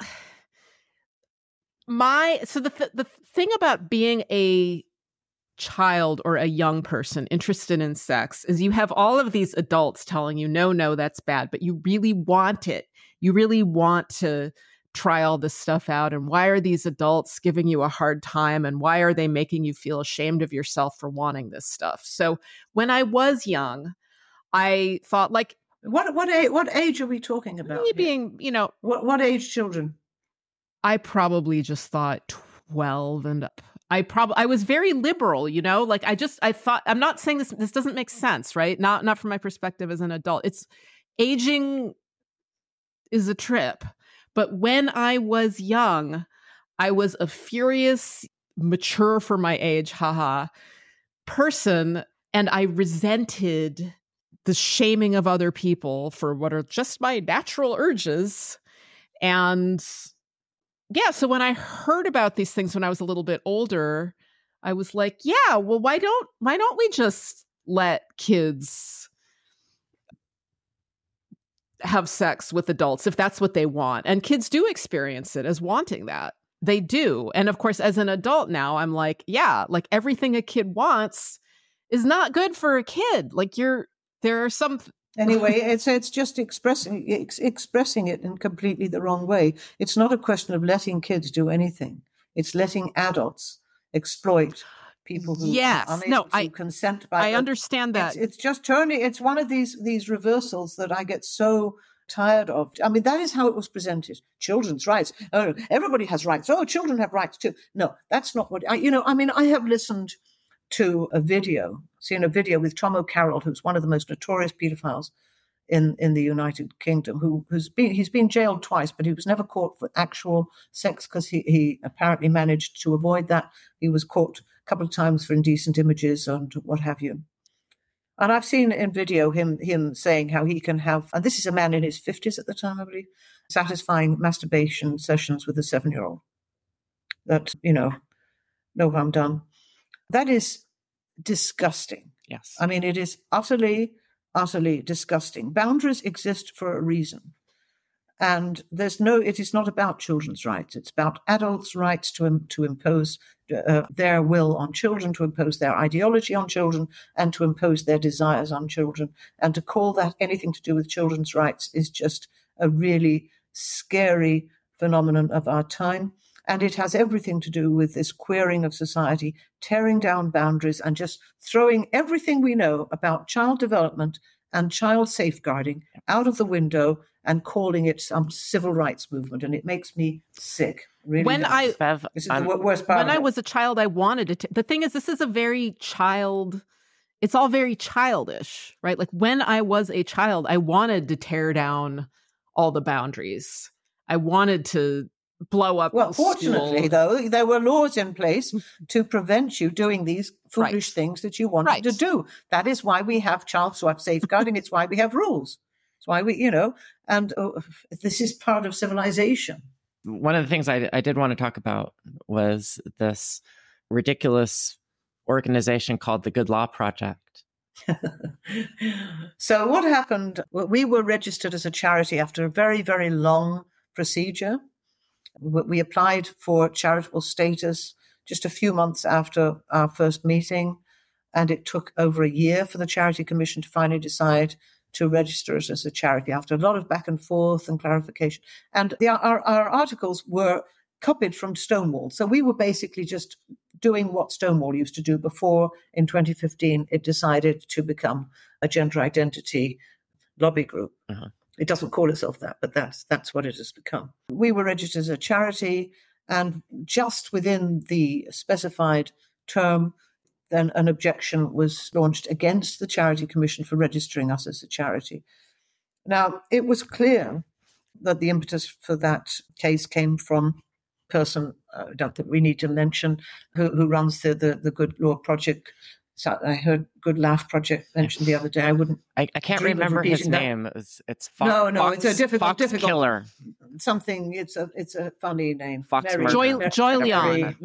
the thing about being a child or a young person interested in sex is you have all of these adults telling you, no, that's bad, but you really want it. You really want to try all this stuff out. And why are these adults giving you a hard time? And why are they making you feel ashamed of yourself for wanting this stuff? So when I was young, I thought, like, what age are we talking about? Me being, what age children? I probably just thought 12 and up. I was very liberal, like I thought, I'm not saying this doesn't make sense, right? Not from my perspective as an adult. It's aging is a trip. But when I was young, I was a furious, mature for my age, person, and I resented the shaming of other people for what are just my natural urges. And yeah, so when I heard about these things when I was a little bit older, I was like, yeah, well, why don't we just let kids have sex with adults if that's what they want? And kids do experience it as wanting that. They do. And of course, as an adult now, I'm like, yeah, like everything a kid wants is not good for a kid. Like there are some... Anyway, it's just expressing it in completely the wrong way. It's not a question of letting kids do anything. It's letting adults exploit people who are unable to consent. I understand that. It's just turning. It's one of these reversals that I get so tired of. I mean, that is how it was presented. Children's rights. Oh, everybody has rights. Oh, children have rights too. No, that's not what I have listened to seen a video with Tom O'Carroll, who's one of the most notorious pedophiles in the United Kingdom, he's been jailed twice, but he was never caught for actual sex because he apparently managed to avoid that. He was caught a couple of times for indecent images and what have you. And I've seen in video him saying how he can have, and this is a man in his 50s at the time, I believe, satisfying masturbation sessions with a 7-year-old. That, no harm done. That is disgusting. Yes. I mean, it is utterly, utterly disgusting. Boundaries exist for a reason. And it is not about children's rights. It's about adults' rights to impose their will on children, to impose their ideology on children, and to impose their desires on children. And to call that anything to do with children's rights is just a really scary phenomenon of our time. And it has everything to do with this queering of society, tearing down boundaries and just throwing everything we know about child development and child safeguarding out of the window and calling it some civil rights movement. And it makes me sick. Really this is the worst part. When I was a child, I wanted it. The thing is, this is a very child it's all very childish, right? Like when I was a child, I wanted to tear down all the boundaries. I wanted to blow up. Well, fortunately, though, there were laws in place to prevent you doing these foolish things that you wanted to do. That is why we have child swap safeguarding. It's why we have rules. It's why we, and this is part of civilization. One of the things I did want to talk about was this ridiculous organization called the Good Law Project. So what happened, we were registered as a charity after a very, very long procedure. We applied for charitable status just a few months after our first meeting, and it took over a year for the Charity Commission to finally decide to register us as a charity after a lot of back and forth and clarification. And our articles were copied from Stonewall. So we were basically just doing what Stonewall used to do before, in 2015, it decided to become a gender identity lobby group. Uh-huh. It doesn't call itself that, but that's what it has become. We were registered as a charity, and just within the specified term, then an objection was launched against the Charity Commission for registering us as a charity. Now, it was clear that the impetus for that case came from a person, I don't think we need to mention, who runs the Good Law Project. So I heard Good Laugh Project mentioned the other day. I can't remember his name. It's Fox. No, it's a difficult Killer. Something. It's a funny name. Fox Joy Leon.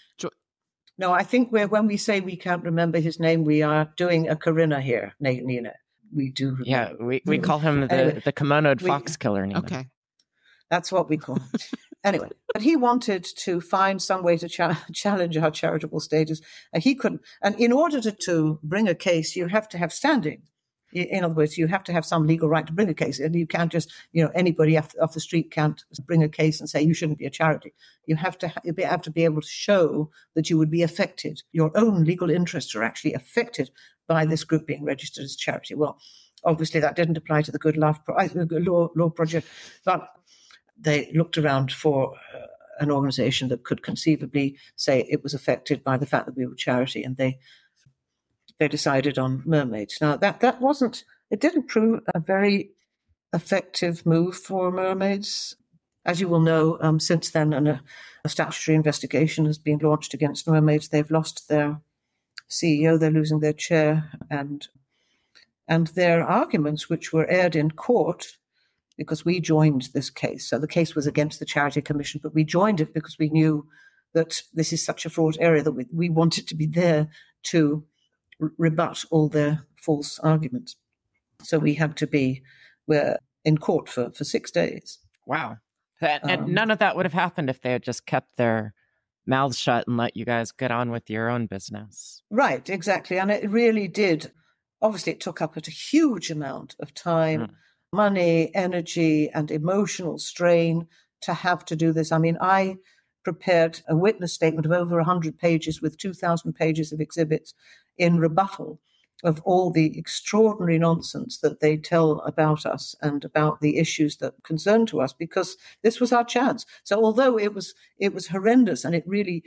No, I think when we say we can't remember his name, we are doing a Corinna here, Nina. We do. Remember. Yeah, we call him the kimonoed Fox Killer. Nina. Okay. That's what we call him. Anyway, but he wanted to find some way to challenge our charitable status. And he couldn't. And in order to bring a case, you have to have standing. In other words, you have to have some legal right to bring a case. And you can't just, anybody off the street can't bring a case and say you shouldn't be a charity. You have to be able to show that you would be affected. Your own legal interests are actually affected by this group being registered as a charity. Well, obviously that didn't apply to the Good Law Project, but they looked around for an organization that could conceivably say it was affected by the fact that we were a charity, and they decided on mermaids. Now, that it didn't prove a very effective move for mermaids. As you will know, since then, a statutory investigation has been launched against mermaids. They've lost their CEO, they're losing their chair, and their arguments, which were aired in court, because we joined this case. So the case was against the Charity Commission, but we joined it because we knew that this is such a fraught area that we wanted to be there to rebut all their false arguments. So we had to we're in court for 6 days. Wow. And none of that would have happened if they had just kept their mouths shut and let you guys get on with your own business. Right, exactly. And it really did. Obviously, it took up a huge amount of time, money, energy, and emotional strain to have to do this. I mean, I prepared a witness statement of over 100 pages with 2,000 pages of exhibits in rebuttal of all the extraordinary nonsense that they tell about us and about the issues that concern to us, because this was our chance. So although it was horrendous and it really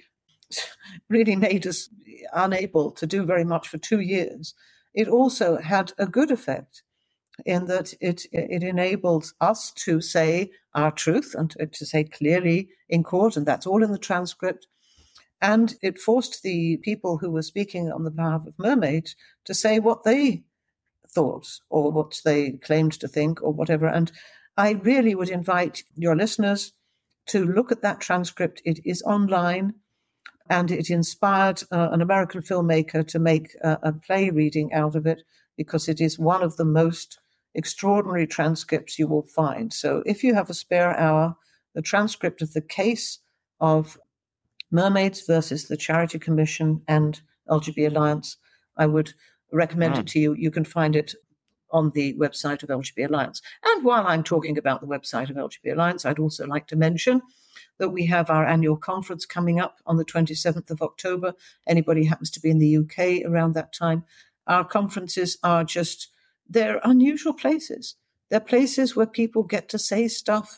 made us unable to do very much for 2 years, it also had a good effect in that it enabled us to say our truth and to say clearly in court, and that's all in the transcript. And it forced the people who were speaking on the behalf of mermaids to say what they thought or what they claimed to think or whatever. And I really would invite your listeners to look at that transcript. It is online, and it inspired an American filmmaker to make a play reading out of it, because it is one of the most extraordinary transcripts you will find. So if you have a spare hour, the transcript of the case of Mermaids versus the Charity Commission and LGB Alliance, I would recommend it to you. You can find it on the website of LGB Alliance. And while I'm talking about the website of LGB Alliance, I'd also like to mention that we have our annual conference coming up on the 27th of October. Anybody happens to be in the UK around that time. Our conferences are they're unusual places. They're places where people get to say stuff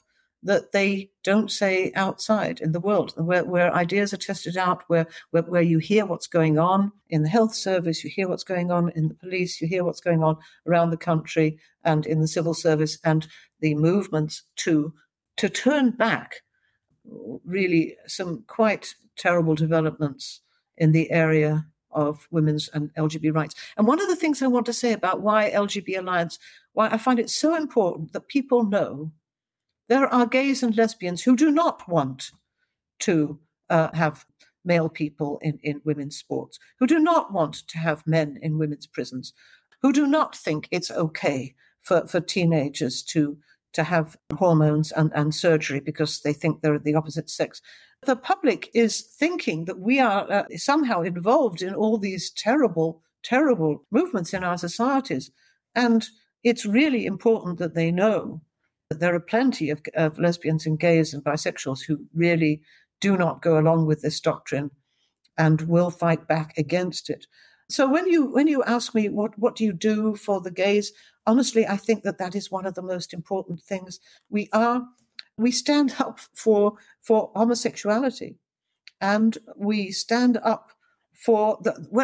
that they don't say outside in the world, where ideas are tested out, where you hear what's going on in the health service, you hear what's going on in the police, you hear what's going on around the country and in the civil service, and the movements to turn back really some quite terrible developments in the area of women's and LGBT rights. And one of the things I want to say about why LGBT Alliance, why I find it so important that people know there are gays and lesbians who do not want to have male people in women's sports, who do not want to have men in women's prisons, who do not think it's okay for teenagers to have hormones and surgery because they think they're the opposite sex. The public is thinking that we are somehow involved in all these terrible, terrible movements in our societies. And it's really important that they know that there are plenty of lesbians and gays and bisexuals who really do not go along with this doctrine and will fight back against it. So when you ask me what do you do for the gays, honestly, I think that is one of the most important things. We stand up for homosexuality, and we stand up for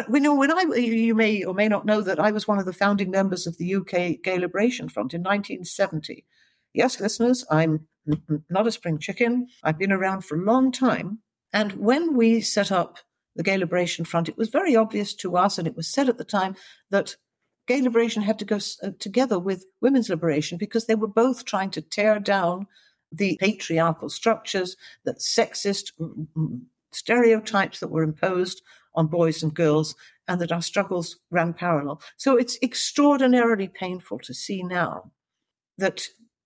you may or may not know that I was one of the founding members of the UK Gay Liberation Front in 1970. Yes, listeners, I'm not a spring chicken. I've been around for a long time. And when we set up the Gay Liberation Front, it was very obvious to us, and it was said at the time, that gay liberation had to go together with women's liberation because they were both trying to tear down the patriarchal structures, that sexist stereotypes that were imposed on boys and girls, and that our struggles ran parallel. So it's extraordinarily painful to see now that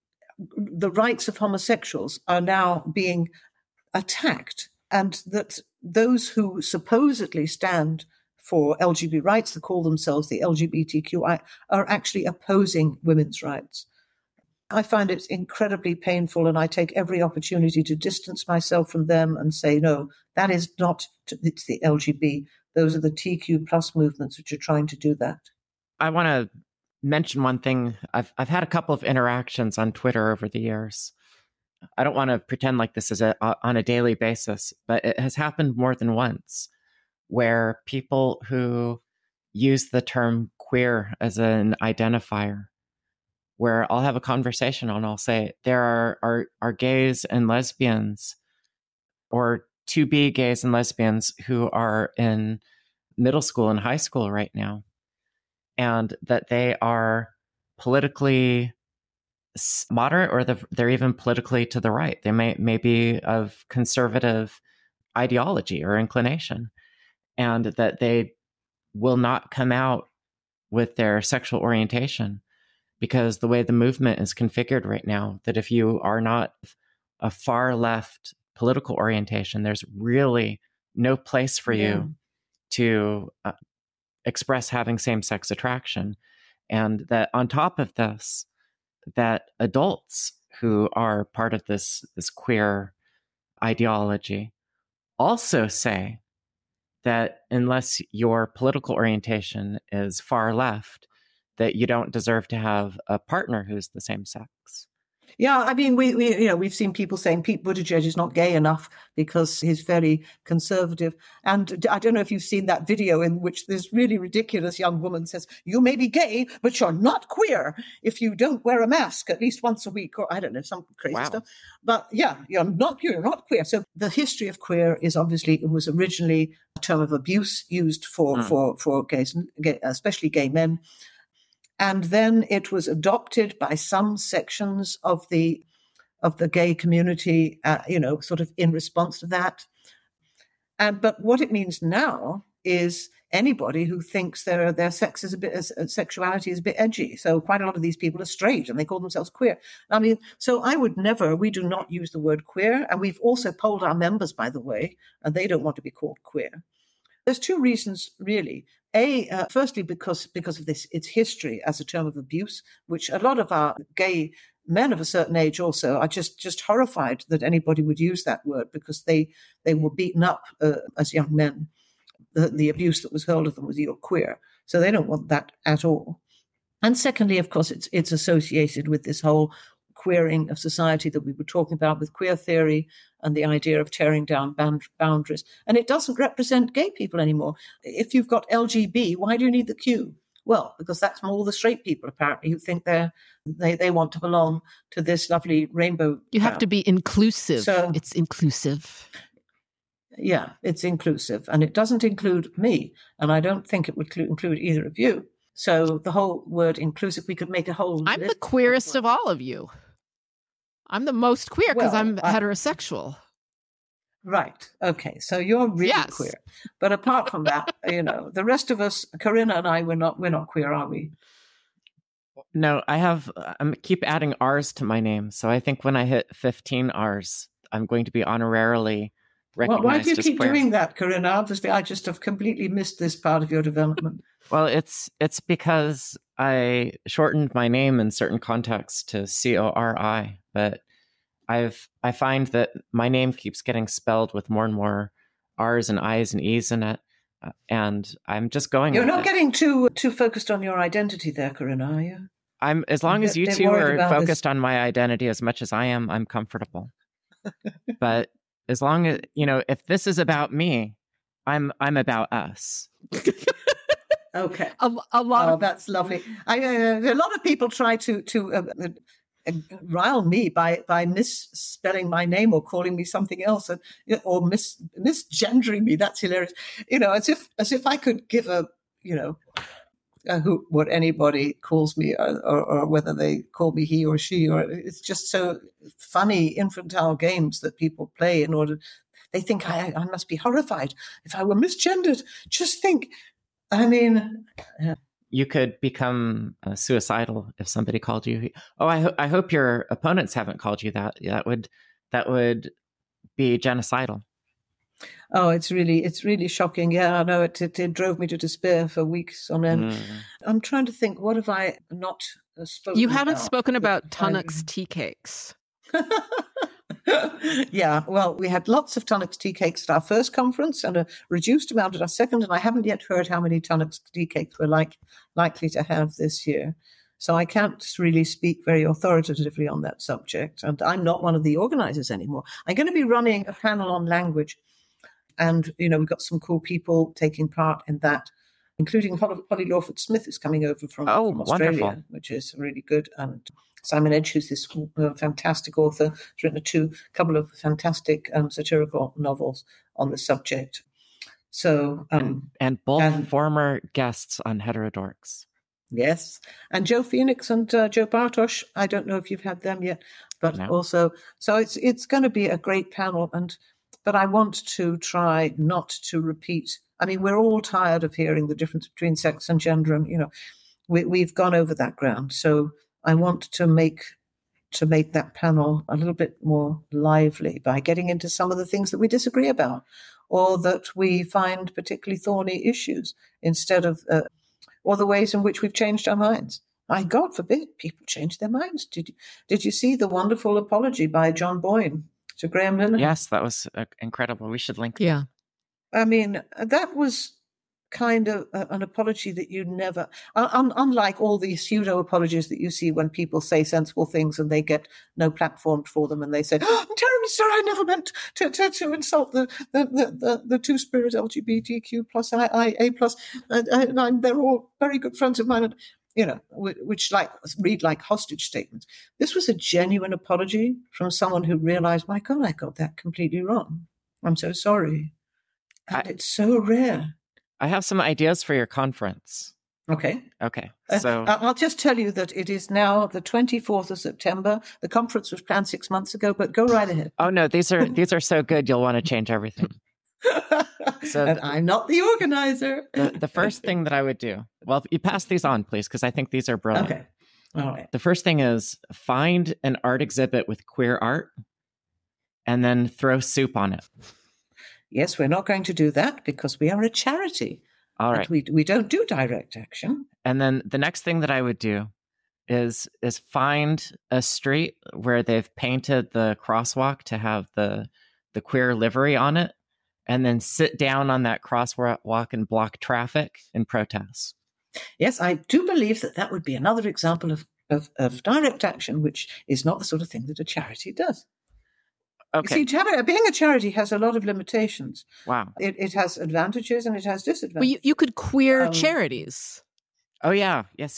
the rights of homosexuals are now being attacked, and that those who supposedly stand for LGBT rights, that call themselves the LGBTQI, are actually opposing women's rights. I find it incredibly painful, and I take every opportunity to distance myself from them and say, no, that is not, it's the LGB. Those are the TQ plus movements which are trying to do that. I want to mention one thing. I've had a couple of interactions on Twitter over the years. I don't want to pretend like this is on a daily basis, but it has happened more than once where people who use the term queer as an identifier, where I'll have a conversation and I'll say, there are gays and lesbians, or to-be gays and lesbians who are in middle school and high school right now, and that they are politically moderate, or they're even politically to the right. They may be of conservative ideology or inclination, and that they will not come out with their sexual orientation because the way the movement is configured right now, that if you are not a far left political orientation, there's really no place for you to express having same-sex attraction. And that on top of this, that adults who are part of this queer ideology also say that unless your political orientation is far left, that you don't deserve to have a partner who's the same sex. Yeah, I mean, we've seen people saying Pete Buttigieg is not gay enough because he's very conservative. And I don't know if you've seen that video in which this really ridiculous young woman says, you may be gay, but you're not queer if you don't wear a mask at least once a week, or I don't know, some crazy stuff. But yeah, you're not queer. So the history of queer is obviously, it was originally a term of abuse used for gays, especially gay men. And then it was adopted by some sections of the gay community, sort of in response to that. But what it means now is anybody who thinks their sex is sexuality is a bit edgy. So quite a lot of these people are straight and they call themselves queer. I mean, so we do not use the word queer. And we've also polled our members, by the way, and they don't want to be called queer. There's two reasons, really. Firstly, because of this, its history as a term of abuse, which a lot of our gay men of a certain age also are just horrified that anybody would use that word, because they were beaten up as young men. The abuse that was hurled at them was, you're queer. So they don't want that at all. And secondly, of course, it's associated with this whole queering of society that we were talking about with queer theory and the idea of tearing down boundaries. And it doesn't represent gay people anymore. If you've got LGB, why do you need the Q? Well, because that's all the straight people, apparently, who think they want to belong to this lovely rainbow. You have to be inclusive. So, it's inclusive. Yeah, it's inclusive. And it doesn't include me. And I don't think it would include either of you. So the whole word inclusive, we could make a whole I'm the queerest of all of you. I'm the most queer because I'm heterosexual. Right. Okay. So you're really queer. But apart from that, the rest of us, Corinna and I, we're not queer, are we? No, I keep adding R's to my name. So I think when I hit 15 R's, I'm going to be honorarily recognized. Why do you keep queer. doing that, Corinna? Obviously, I just have completely missed this part of your development. Well, it's because I shortened my name in certain contexts to Cori, but I find that my name keeps getting spelled with more and more R's and I's and E's in it, and I'm just going. You're not getting too focused on your identity there, Corinna, are you? As long as you two are focused on my identity as much as I am, I'm comfortable. But as long as if this is about me, I'm about us. Okay, a lot. That's lovely. A lot of people try to rile me by misspelling my name or calling me something else, or misgendering me. That's hilarious. As if I could give what anybody calls me, or whether they call me he or she, or it's just so funny infantile games that people play in order. They think I must be horrified if I were misgendered. Just think. I mean, you could become suicidal if somebody called you. Oh, I hope your opponents haven't called you that. That would be genocidal. Oh, it's really shocking. Yeah, I know it drove me to despair for weeks on end. I'm trying to think, what have I not spoken about? You haven't spoken about Tunnocks tea cakes. Yeah, well, we had lots of Tunnocks tea cakes at our first conference and a reduced amount at our second, and I haven't yet heard how many Tunnocks tea cakes we're likely to have this year. So I can't really speak very authoritatively on that subject, and I'm not one of the organizers anymore. I'm going to be running a panel on language, and we've got some cool people taking part in that, including Polly Lawford Smith is coming over from Australia, wonderful. Which is really good, and Simon Edge, who's this fantastic author, has written a couple of fantastic satirical novels on the subject. So, and both former guests on Heterodorks. Yes, and Joe Phoenix and Joe Bartosz. I don't know if you've had them yet, but also, so it's going to be a great panel. But I want to try not to repeat. I mean, we're all tired of hearing the difference between sex and gender, and we've gone over that ground. So I want to make that panel a little bit more lively by getting into some of the things that we disagree about, or that we find particularly thorny issues, instead of or the ways in which we've changed our minds. God forbid people change their minds. Did you see the wonderful apology by John Boyne to Graham Linehan? Yes, that was incredible. We should link. Yeah, I mean, that was kind of an apology that you never, unlike all the pseudo apologies that you see when people say sensible things and they get no platform for them, and they say, "Oh, I'm terribly sorry, I never meant to insult the two-spirit LGBTQ plus IA plus, and they're all very good friends of mine," and which read like hostage statements. This was a genuine apology from someone who realized, my God, I got that completely wrong. I'm so sorry. And it's so rare. I have some ideas for your conference. Okay. So I'll just tell you that it is now the 24th of September. The conference was planned 6 months ago, but go right ahead. Oh no, these are so good. You'll want to change everything. So and I'm not the organizer. The first thing that I would do, well, you pass these on, please, because I think these are brilliant. Okay. All right. The first thing is find an art exhibit with queer art and then throw soup on it. Yes, we're not going to do that because we are a charity. All right. We don't do direct action. And then the next thing that I would do is find a street where they've painted the crosswalk to have the queer livery on it, and then sit down on that crosswalk and block traffic and protest. Yes, I do believe that would be another example of of direct action, which is not the sort of thing that a charity does. Okay. You see, being a charity has a lot of limitations. Wow. It has advantages and it has disadvantages. Well, you could queer charities. Oh, yeah. Yes.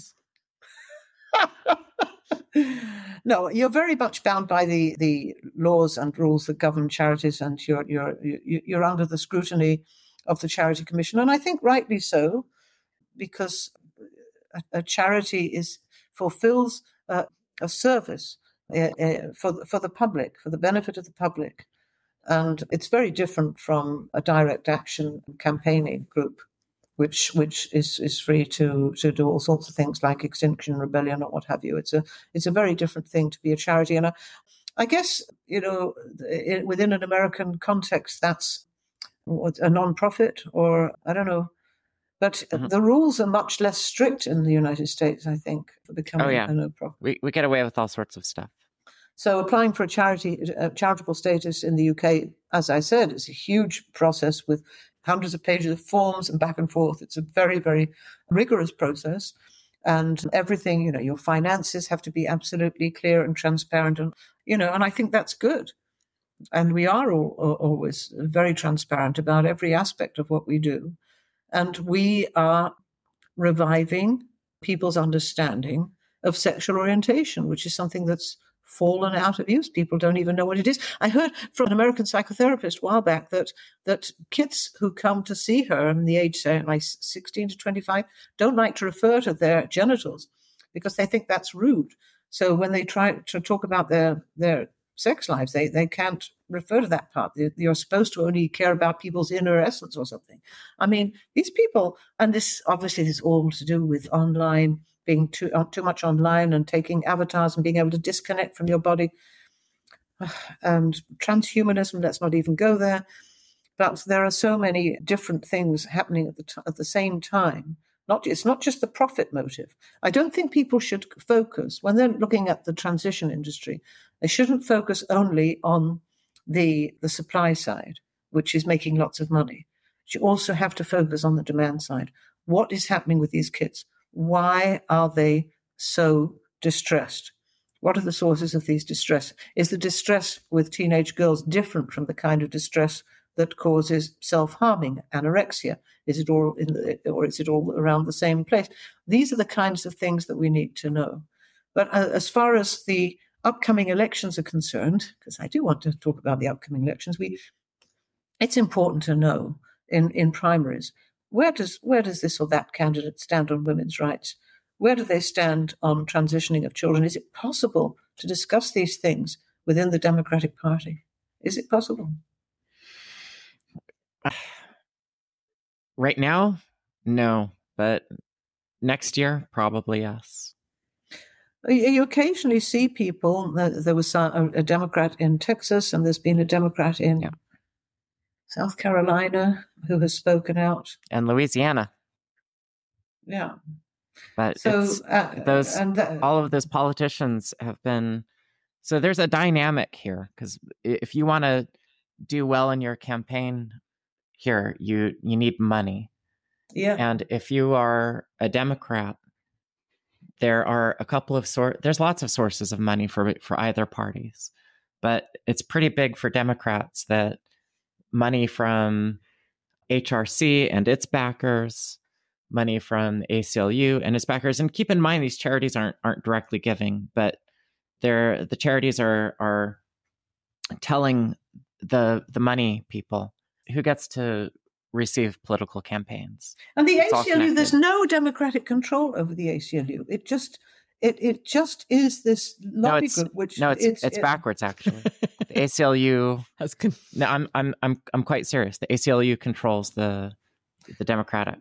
No, you're very much bound by the laws and rules that govern charities, and you're under the scrutiny of the Charity Commission, and I think rightly so, because a charity fulfills a service for the public, for the benefit of the public, and it's very different from a direct action campaigning group, which is free to do all sorts of things like Extinction Rebellion or what have you. It's a very different thing to be a charity, and I guess within an American context, that's a non-profit, or I don't know. But the rules are much less strict in the United States, I think, for becoming a no-profit. We get away with all sorts of stuff. So applying for a charitable status in the UK, as I said, is a huge process with hundreds of pages of forms and back and forth. It's a very, very rigorous process. And everything, your finances have to be absolutely clear and transparent. And, and I think that's good. And we are always very transparent about every aspect of what we do. And we are reviving people's understanding of sexual orientation, which is something that's fallen out of use. People don't even know what it is. I heard from an American psychotherapist a while back that kids who come to see her in the age, say, like 16 to 25, don't like to refer to their genitals because they think that's rude. So when they try to talk about their sex lives, they can't refer to that part. You're supposed to only care about people's inner essence or something. I mean, these people, and this obviously is all to do with online, being too much online and taking avatars and being able to disconnect from your body. And transhumanism, let's not even go there. But there are so many different things happening at the same time. It's not just the profit motive. I don't think people should focus, when they're looking at the transition industry, they shouldn't focus only on the supply side, which is making lots of money. You also have to focus on the demand side. What is happening with these kids? Why are they so distressed? What are the sources of these distress? Is the distress with teenage girls different from the kind of distress that causes self-harming, anorexia? Is it all or is it all around the same place? These are the kinds of things that we need to know. But as far as the upcoming elections are concerned, because I do want to talk about the upcoming elections, it's important to know in primaries, where does this or that candidate stand on women's rights? Where do they stand on transitioning of children? Is it possible to discuss these things within the Democratic Party? Is it possible? Right now, no. But next year, probably yes. You occasionally see people. There was a Democrat in Texas, and there's been a Democrat in South Carolina who has spoken out. And Louisiana. Yeah. But all of those politicians have been... So there's a dynamic here, because if you want to do well in your campaign here, you need money. Yeah. And if you are a Democrat, there are a couple of there's lots of sources of money for either parties. But it's pretty big for Democrats that money from HRC and its backers, money from ACLU and its backers, and keep in mind these charities aren't directly giving, but the charities are telling the money people who gets to receive political campaigns. And the ACLU, there's no democratic control over the ACLU. It just is this lobby group. It's backwards actually. The ACLU has I'm quite serious. The ACLU controls the Democratic.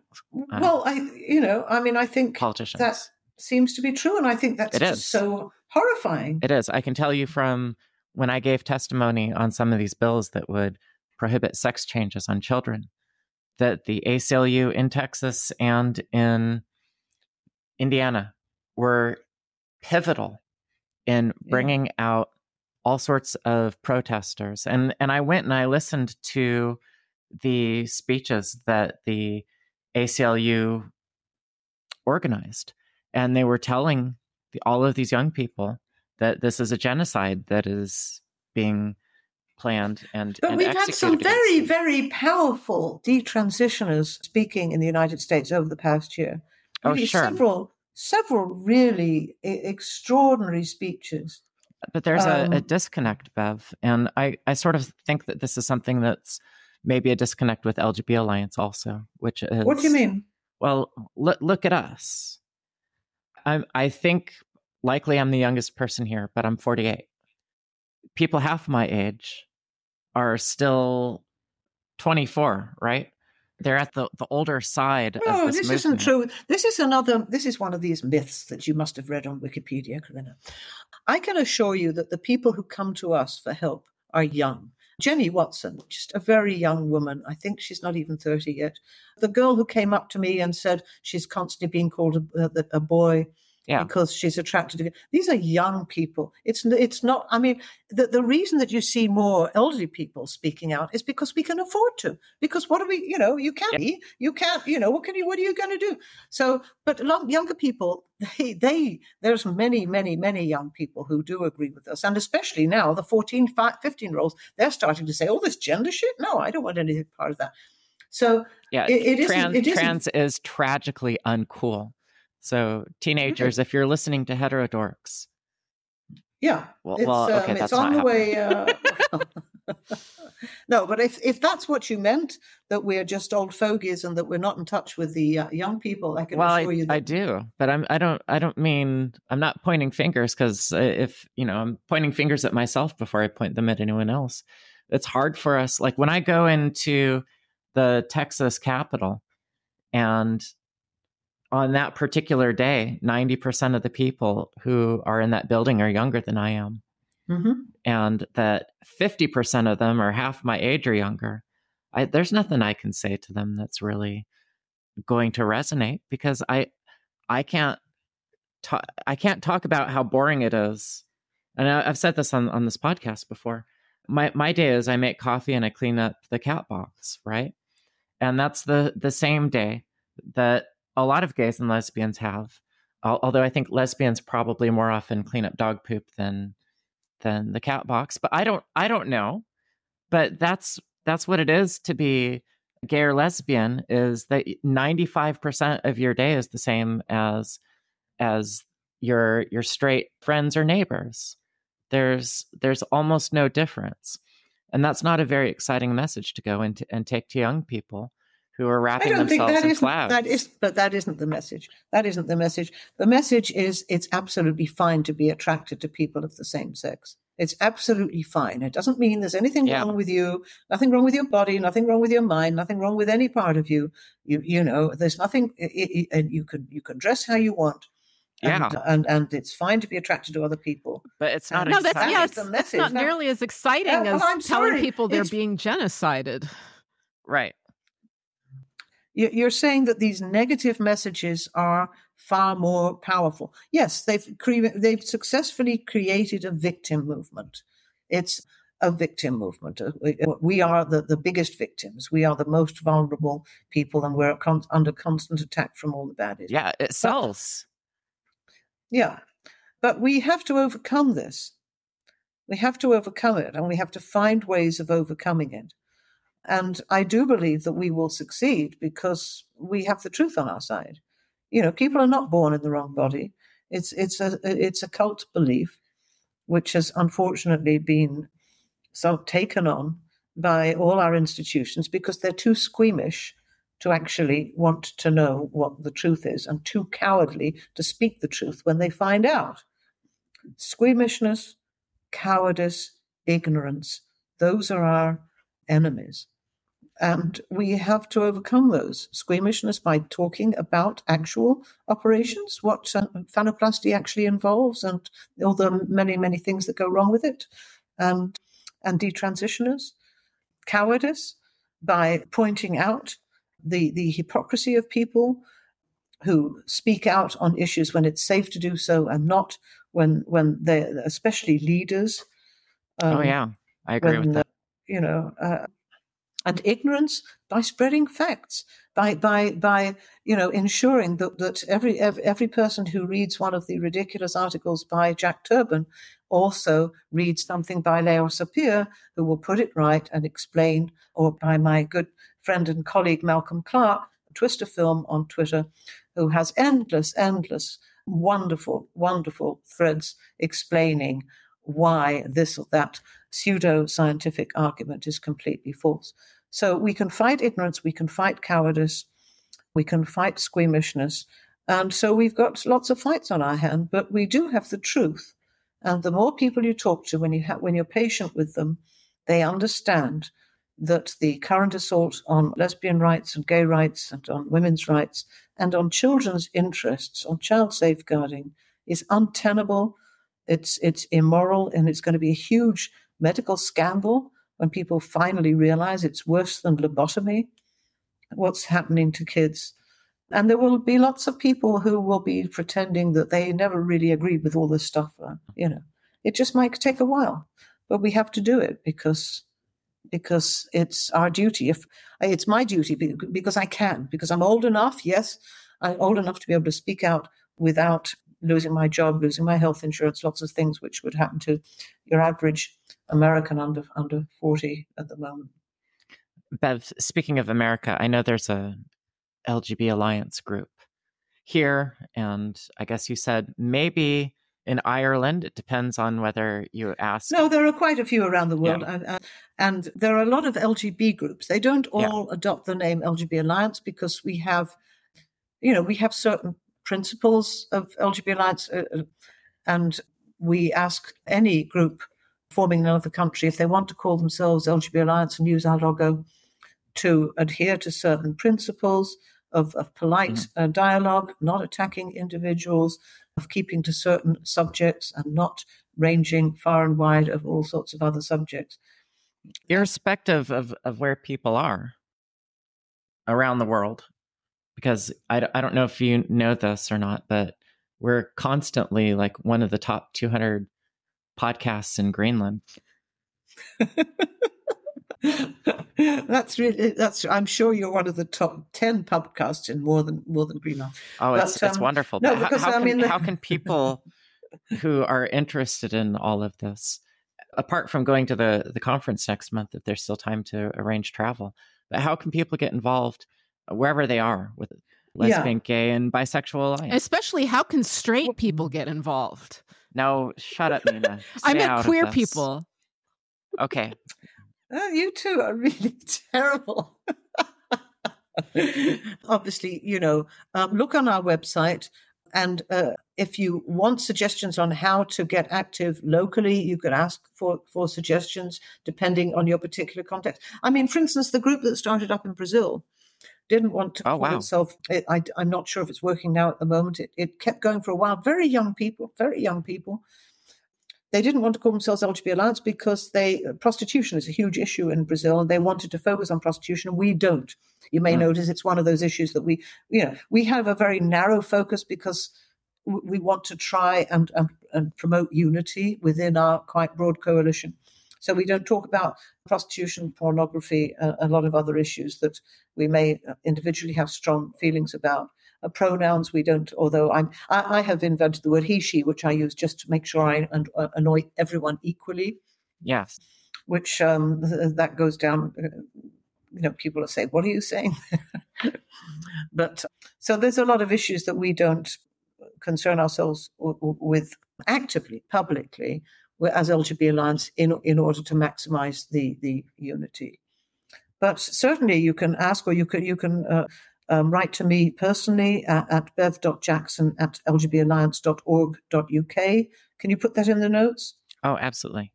I think politicians. That seems to be true, and I think that's just so horrifying. It is. I can tell you from when I gave testimony on some of these bills that would prohibit sex changes on children, that the ACLU in Texas and in Indiana were pivotal in bringing out all sorts of protesters. And I went and I listened to the speeches that the ACLU organized, and they were telling all of these young people that this is a genocide that is being planned but we've had some very, them. very powerful detransitioners speaking in the United States over the past year. Really, sure. Several really extraordinary speeches. But there's a disconnect, Bev. And I sort of think that this is something that's maybe a disconnect with LGBT Alliance also, which is... What do you mean? Well, look at us. I think likely I'm the youngest person here, but I'm 48. People half my age are still 24, right? They're at the older side of this movement. Isn't true. This is one of these myths that you must have read on Wikipedia, Corinna. I can assure you that the people who come to us for help are young. Jenny Watson, just a very young woman. I think she's not even 30 yet. The girl who came up to me and said she's constantly being called a boy because she's attracted to it. These are young people. It's not, I mean, the reason that you see more elderly people speaking out is because we can afford to. Because what are we, you can't, what are you going to do? So, but younger people, there's many, many, many young people who do agree with us. And especially now, the 14, 15-year-olds, they're starting to say, oh, this gender shit? No, I don't want any part of that. So trans is tragically uncool. So teenagers, if you're listening to Heterodorks. Yeah. Okay, that's it's on the way. No, but if that's what you meant, that we're just old fogies and that we're not in touch with the young people, I can assure you that. I do, but I don't mean, I'm not pointing fingers, because if, I'm pointing fingers at myself before I point them at anyone else. It's hard for us. Like when I go into the Texas Capitol, and on that particular day, 90% of the people who are in that building are younger than I am. Mm-hmm. And that 50% of them are half my age or younger. There's nothing I can say to them that's really going to resonate, because I can't talk about how boring it is. And I've said this on this podcast before. My day is I make coffee and I clean up the cat box, right? And that's the same day that a lot of gays and lesbians have. Although I think lesbians probably more often clean up dog poop than the cat box. But I don't know. But that's what it is to be gay or lesbian, is that 95% of your day is the same as your straight friends or neighbors. There's almost no difference. And that's not a very exciting message to go into and take to young people who are wrapping themselves in flags. But that isn't the message. That isn't the message. The message is it's absolutely fine to be attracted to people of the same sex. It's absolutely fine. It doesn't mean there's anything wrong with you, nothing wrong with your body, nothing wrong with your mind, nothing wrong with any part of you. There's nothing, and you can dress how you want. And it's fine to be attracted to other people. But it's not exciting. That's it's not nearly as exciting as telling people they're being genocided. Right. You're saying that these negative messages are far more powerful. Yes, they've successfully created a victim movement. It's a victim movement. We are the biggest victims. We are the most vulnerable people, and we're under constant attack from all the baddies. Yeah, it sells. But we have to overcome this. We have to overcome it, and we have to find ways of overcoming it. And I do believe that we will succeed because we have the truth on our side. People are not born in the wrong body. It's a cult belief, which has unfortunately been taken on by all our institutions because they're too squeamish to actually want to know what the truth is, and too cowardly to speak the truth when they find out. Squeamishness, cowardice, ignorance, those are our enemies. And we have to overcome those. Squeamishness by talking about actual operations, what phanoplasty actually involves, and all the many, many things that go wrong with it, and detransitioners. Cowardice by pointing out the hypocrisy of people who speak out on issues when it's safe to do so, and not when they're, especially leaders. I agree with that. And ignorance by spreading facts, by ensuring that every person who reads one of the ridiculous articles by Jack Turban also reads something by Leo Sapir, who will put it right and explain, or by my good friend and colleague Malcolm Clark, Twister Film on Twitter, who has endless, wonderful, wonderful threads explaining why this or that pseudo-scientific argument is completely false. So we can fight ignorance, we can fight cowardice, we can fight squeamishness. And so we've got lots of fights on our hand, but we do have the truth. And the more people you talk to, when you're patient with them, they understand that the current assault on lesbian rights and gay rights and on women's rights and on children's interests, on child safeguarding, is untenable. It's immoral, and it's going to be a huge medical scandal when people finally realize it's worse than lobotomy, what's happening to kids. And there will be lots of people who will be pretending that they never really agreed with all this stuff. It just might take a while, but we have to do it because it's our duty. If it's my duty, because I can, because I'm old enough. Yes, I'm old enough to be able to speak out without losing my job, losing my health insurance, lots of things which would happen to your average American under 40 at the moment. Bev, speaking of America, I know there's a LGB Alliance group here, and I guess you said maybe in Ireland. It depends on whether you ask. No, there are quite a few around the world, and there are a lot of LGB groups. They don't all adopt the name LGB Alliance because we have certain principles of LGB Alliance, and we ask any group forming in another country, if they want to call themselves LGB Alliance and use our logo, to adhere to certain principles of polite dialogue, not attacking individuals, of keeping to certain subjects and not ranging far and wide of all sorts of other subjects. Irrespective of where people are around the world, because I don't know if you know this or not, but we're constantly like one of the top 200 podcasts in Greenland. I'm sure you're one of the top 10 podcasts in more than Greenland. Oh, it's wonderful. No, but how can people who are interested in all of this, apart from going to the conference next month, if there's still time to arrange travel, but how can people get involved wherever they are with lesbian, gay, and bisexual alliance? Especially, how can straight people get involved? No, shut up, Nina. I meant queer people. Okay. You two are really terrible. Obviously, look on our website, and if you want suggestions on how to get active locally, you can ask for suggestions depending on your particular context. I mean, for instance, the group that started up in Brazil didn't want to call itself, I'm not sure if it's working now at the moment. It kept going for a while. Very young people. They didn't want to call themselves LGBT Alliance because prostitution is a huge issue in Brazil, and they wanted to focus on prostitution. We don't. You may notice it's one of those issues that we have a very narrow focus because we want to try and promote unity within our quite broad coalition. So we don't talk about prostitution, pornography, a lot of other issues that we may individually have strong feelings about. Pronouns we don't, although I have invented the word he, she, which I use just to make sure I annoy everyone equally. Yes. Which that goes down, people will say, what are you saying? But so there's a lot of issues that we don't concern ourselves with actively, publicly, as LGBT Alliance in order to maximize the unity. But certainly you can ask, or you can write to me personally at bev.jackson@lgballiance.org.uk. Can you put that in the notes? Oh, absolutely.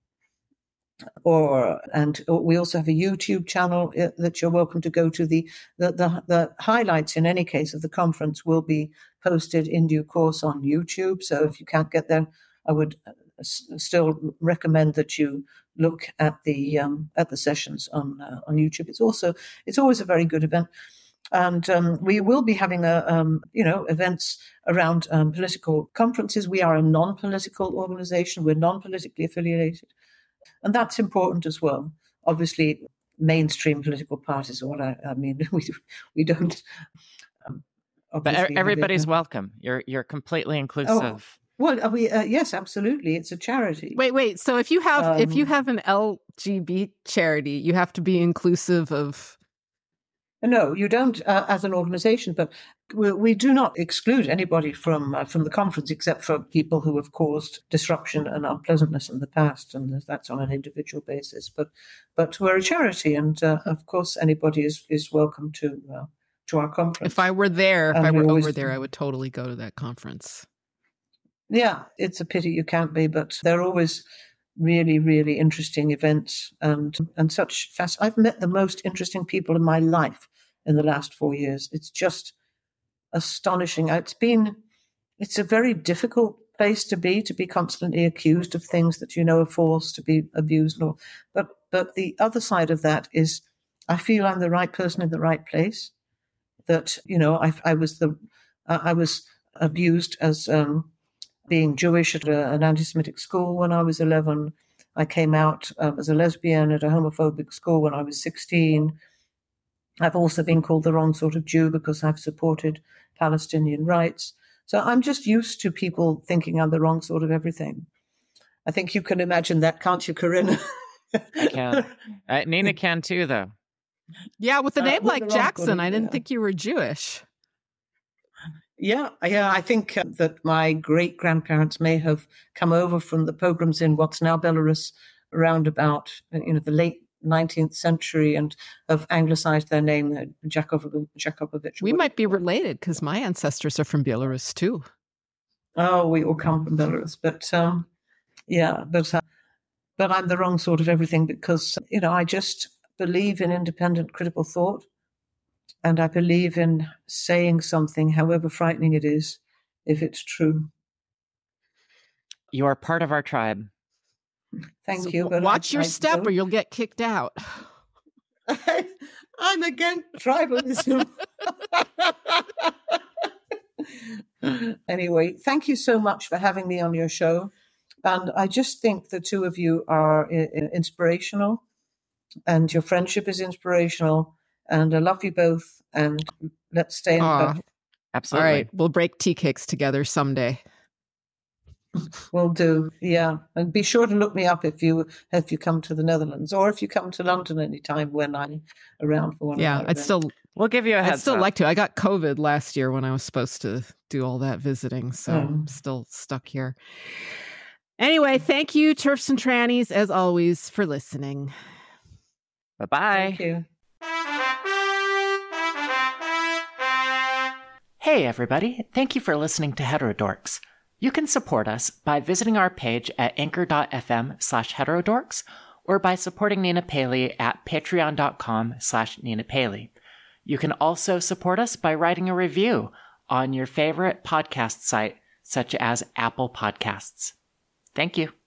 And we also have a YouTube channel that you're welcome to go to. The highlights, in any case, of the conference will be posted in due course on YouTube. So if you can't get there, I would still recommend that you look at the sessions on YouTube. It's always a very good event. And we will be having events around political conferences. We are a non-political organization. We're non-politically affiliated. And that's important as well. Obviously, mainstream political parties or what I mean. We don't. But everybody's welcome. You're completely inclusive. Well, yes, absolutely. It's a charity. Wait. So if you have an LGB charity, you have to be inclusive of. No, you don't as an organization, but we do not exclude anybody from the conference except for people who have caused disruption and unpleasantness in the past, and that's on an individual basis. But we're a charity, and of course anybody is welcome to our conference. If I were over there, I would totally go to that conference. Yeah, it's a pity you can't be, but they're always really, really interesting events and such fast. I've met the most interesting people in my life in the last 4 years. It's just astonishing. It's a very difficult place to be constantly accused of things that are false, to be abused. But the other side of that is I feel I'm the right person in the right place. That, I was abused as being Jewish at an anti-Semitic school when I was 11. I came out as a lesbian at a homophobic school when I was 16. I've also been called the wrong sort of Jew because I've supported Palestinian rights. So I'm just used to people thinking I'm the wrong sort of everything. I think you can imagine that, can't you, Corinna? I can. Nina can too, though. Yeah, with a name like Jackson, I didn't think you were Jewish. Yeah. I think that my great-grandparents may have come over from the pogroms in what's now Belarus around about the late 19th century and have anglicized their name, Jakubowicz. We might be related because my ancestors are from Belarus too. Oh, we all come from Belarus, but but I'm the wrong sort of everything because I just believe in independent critical thought. And I believe in saying something, however frightening it is, if it's true. You are part of our tribe. Thank you. But watch your step or you'll get kicked out. I'm against tribalism. Anyway, thank you so much for having me on your show. And I just think the two of you are inspirational and your friendship is inspirational. And I love you both, and let's stay in touch. Absolutely. All right, we'll break tea cakes together someday. Will do, yeah. And be sure to look me up if you come to the Netherlands, or if you come to London anytime when I'm around for one. Yeah, we'll give you a heads I'd still up. like to. I got COVID last year when I was supposed to do all that visiting, so I'm still stuck here. Anyway, thank you, TERFs and trannies, as always, for listening. Bye-bye. Thank you. Hey everybody, thank you for listening to Heterodorks. You can support us by visiting our page at anchor.fm/heterodorks or by supporting Nina Paley at patreon.com/Nina Paley. You can also support us by writing a review on your favorite podcast site, such as Apple Podcasts. Thank you.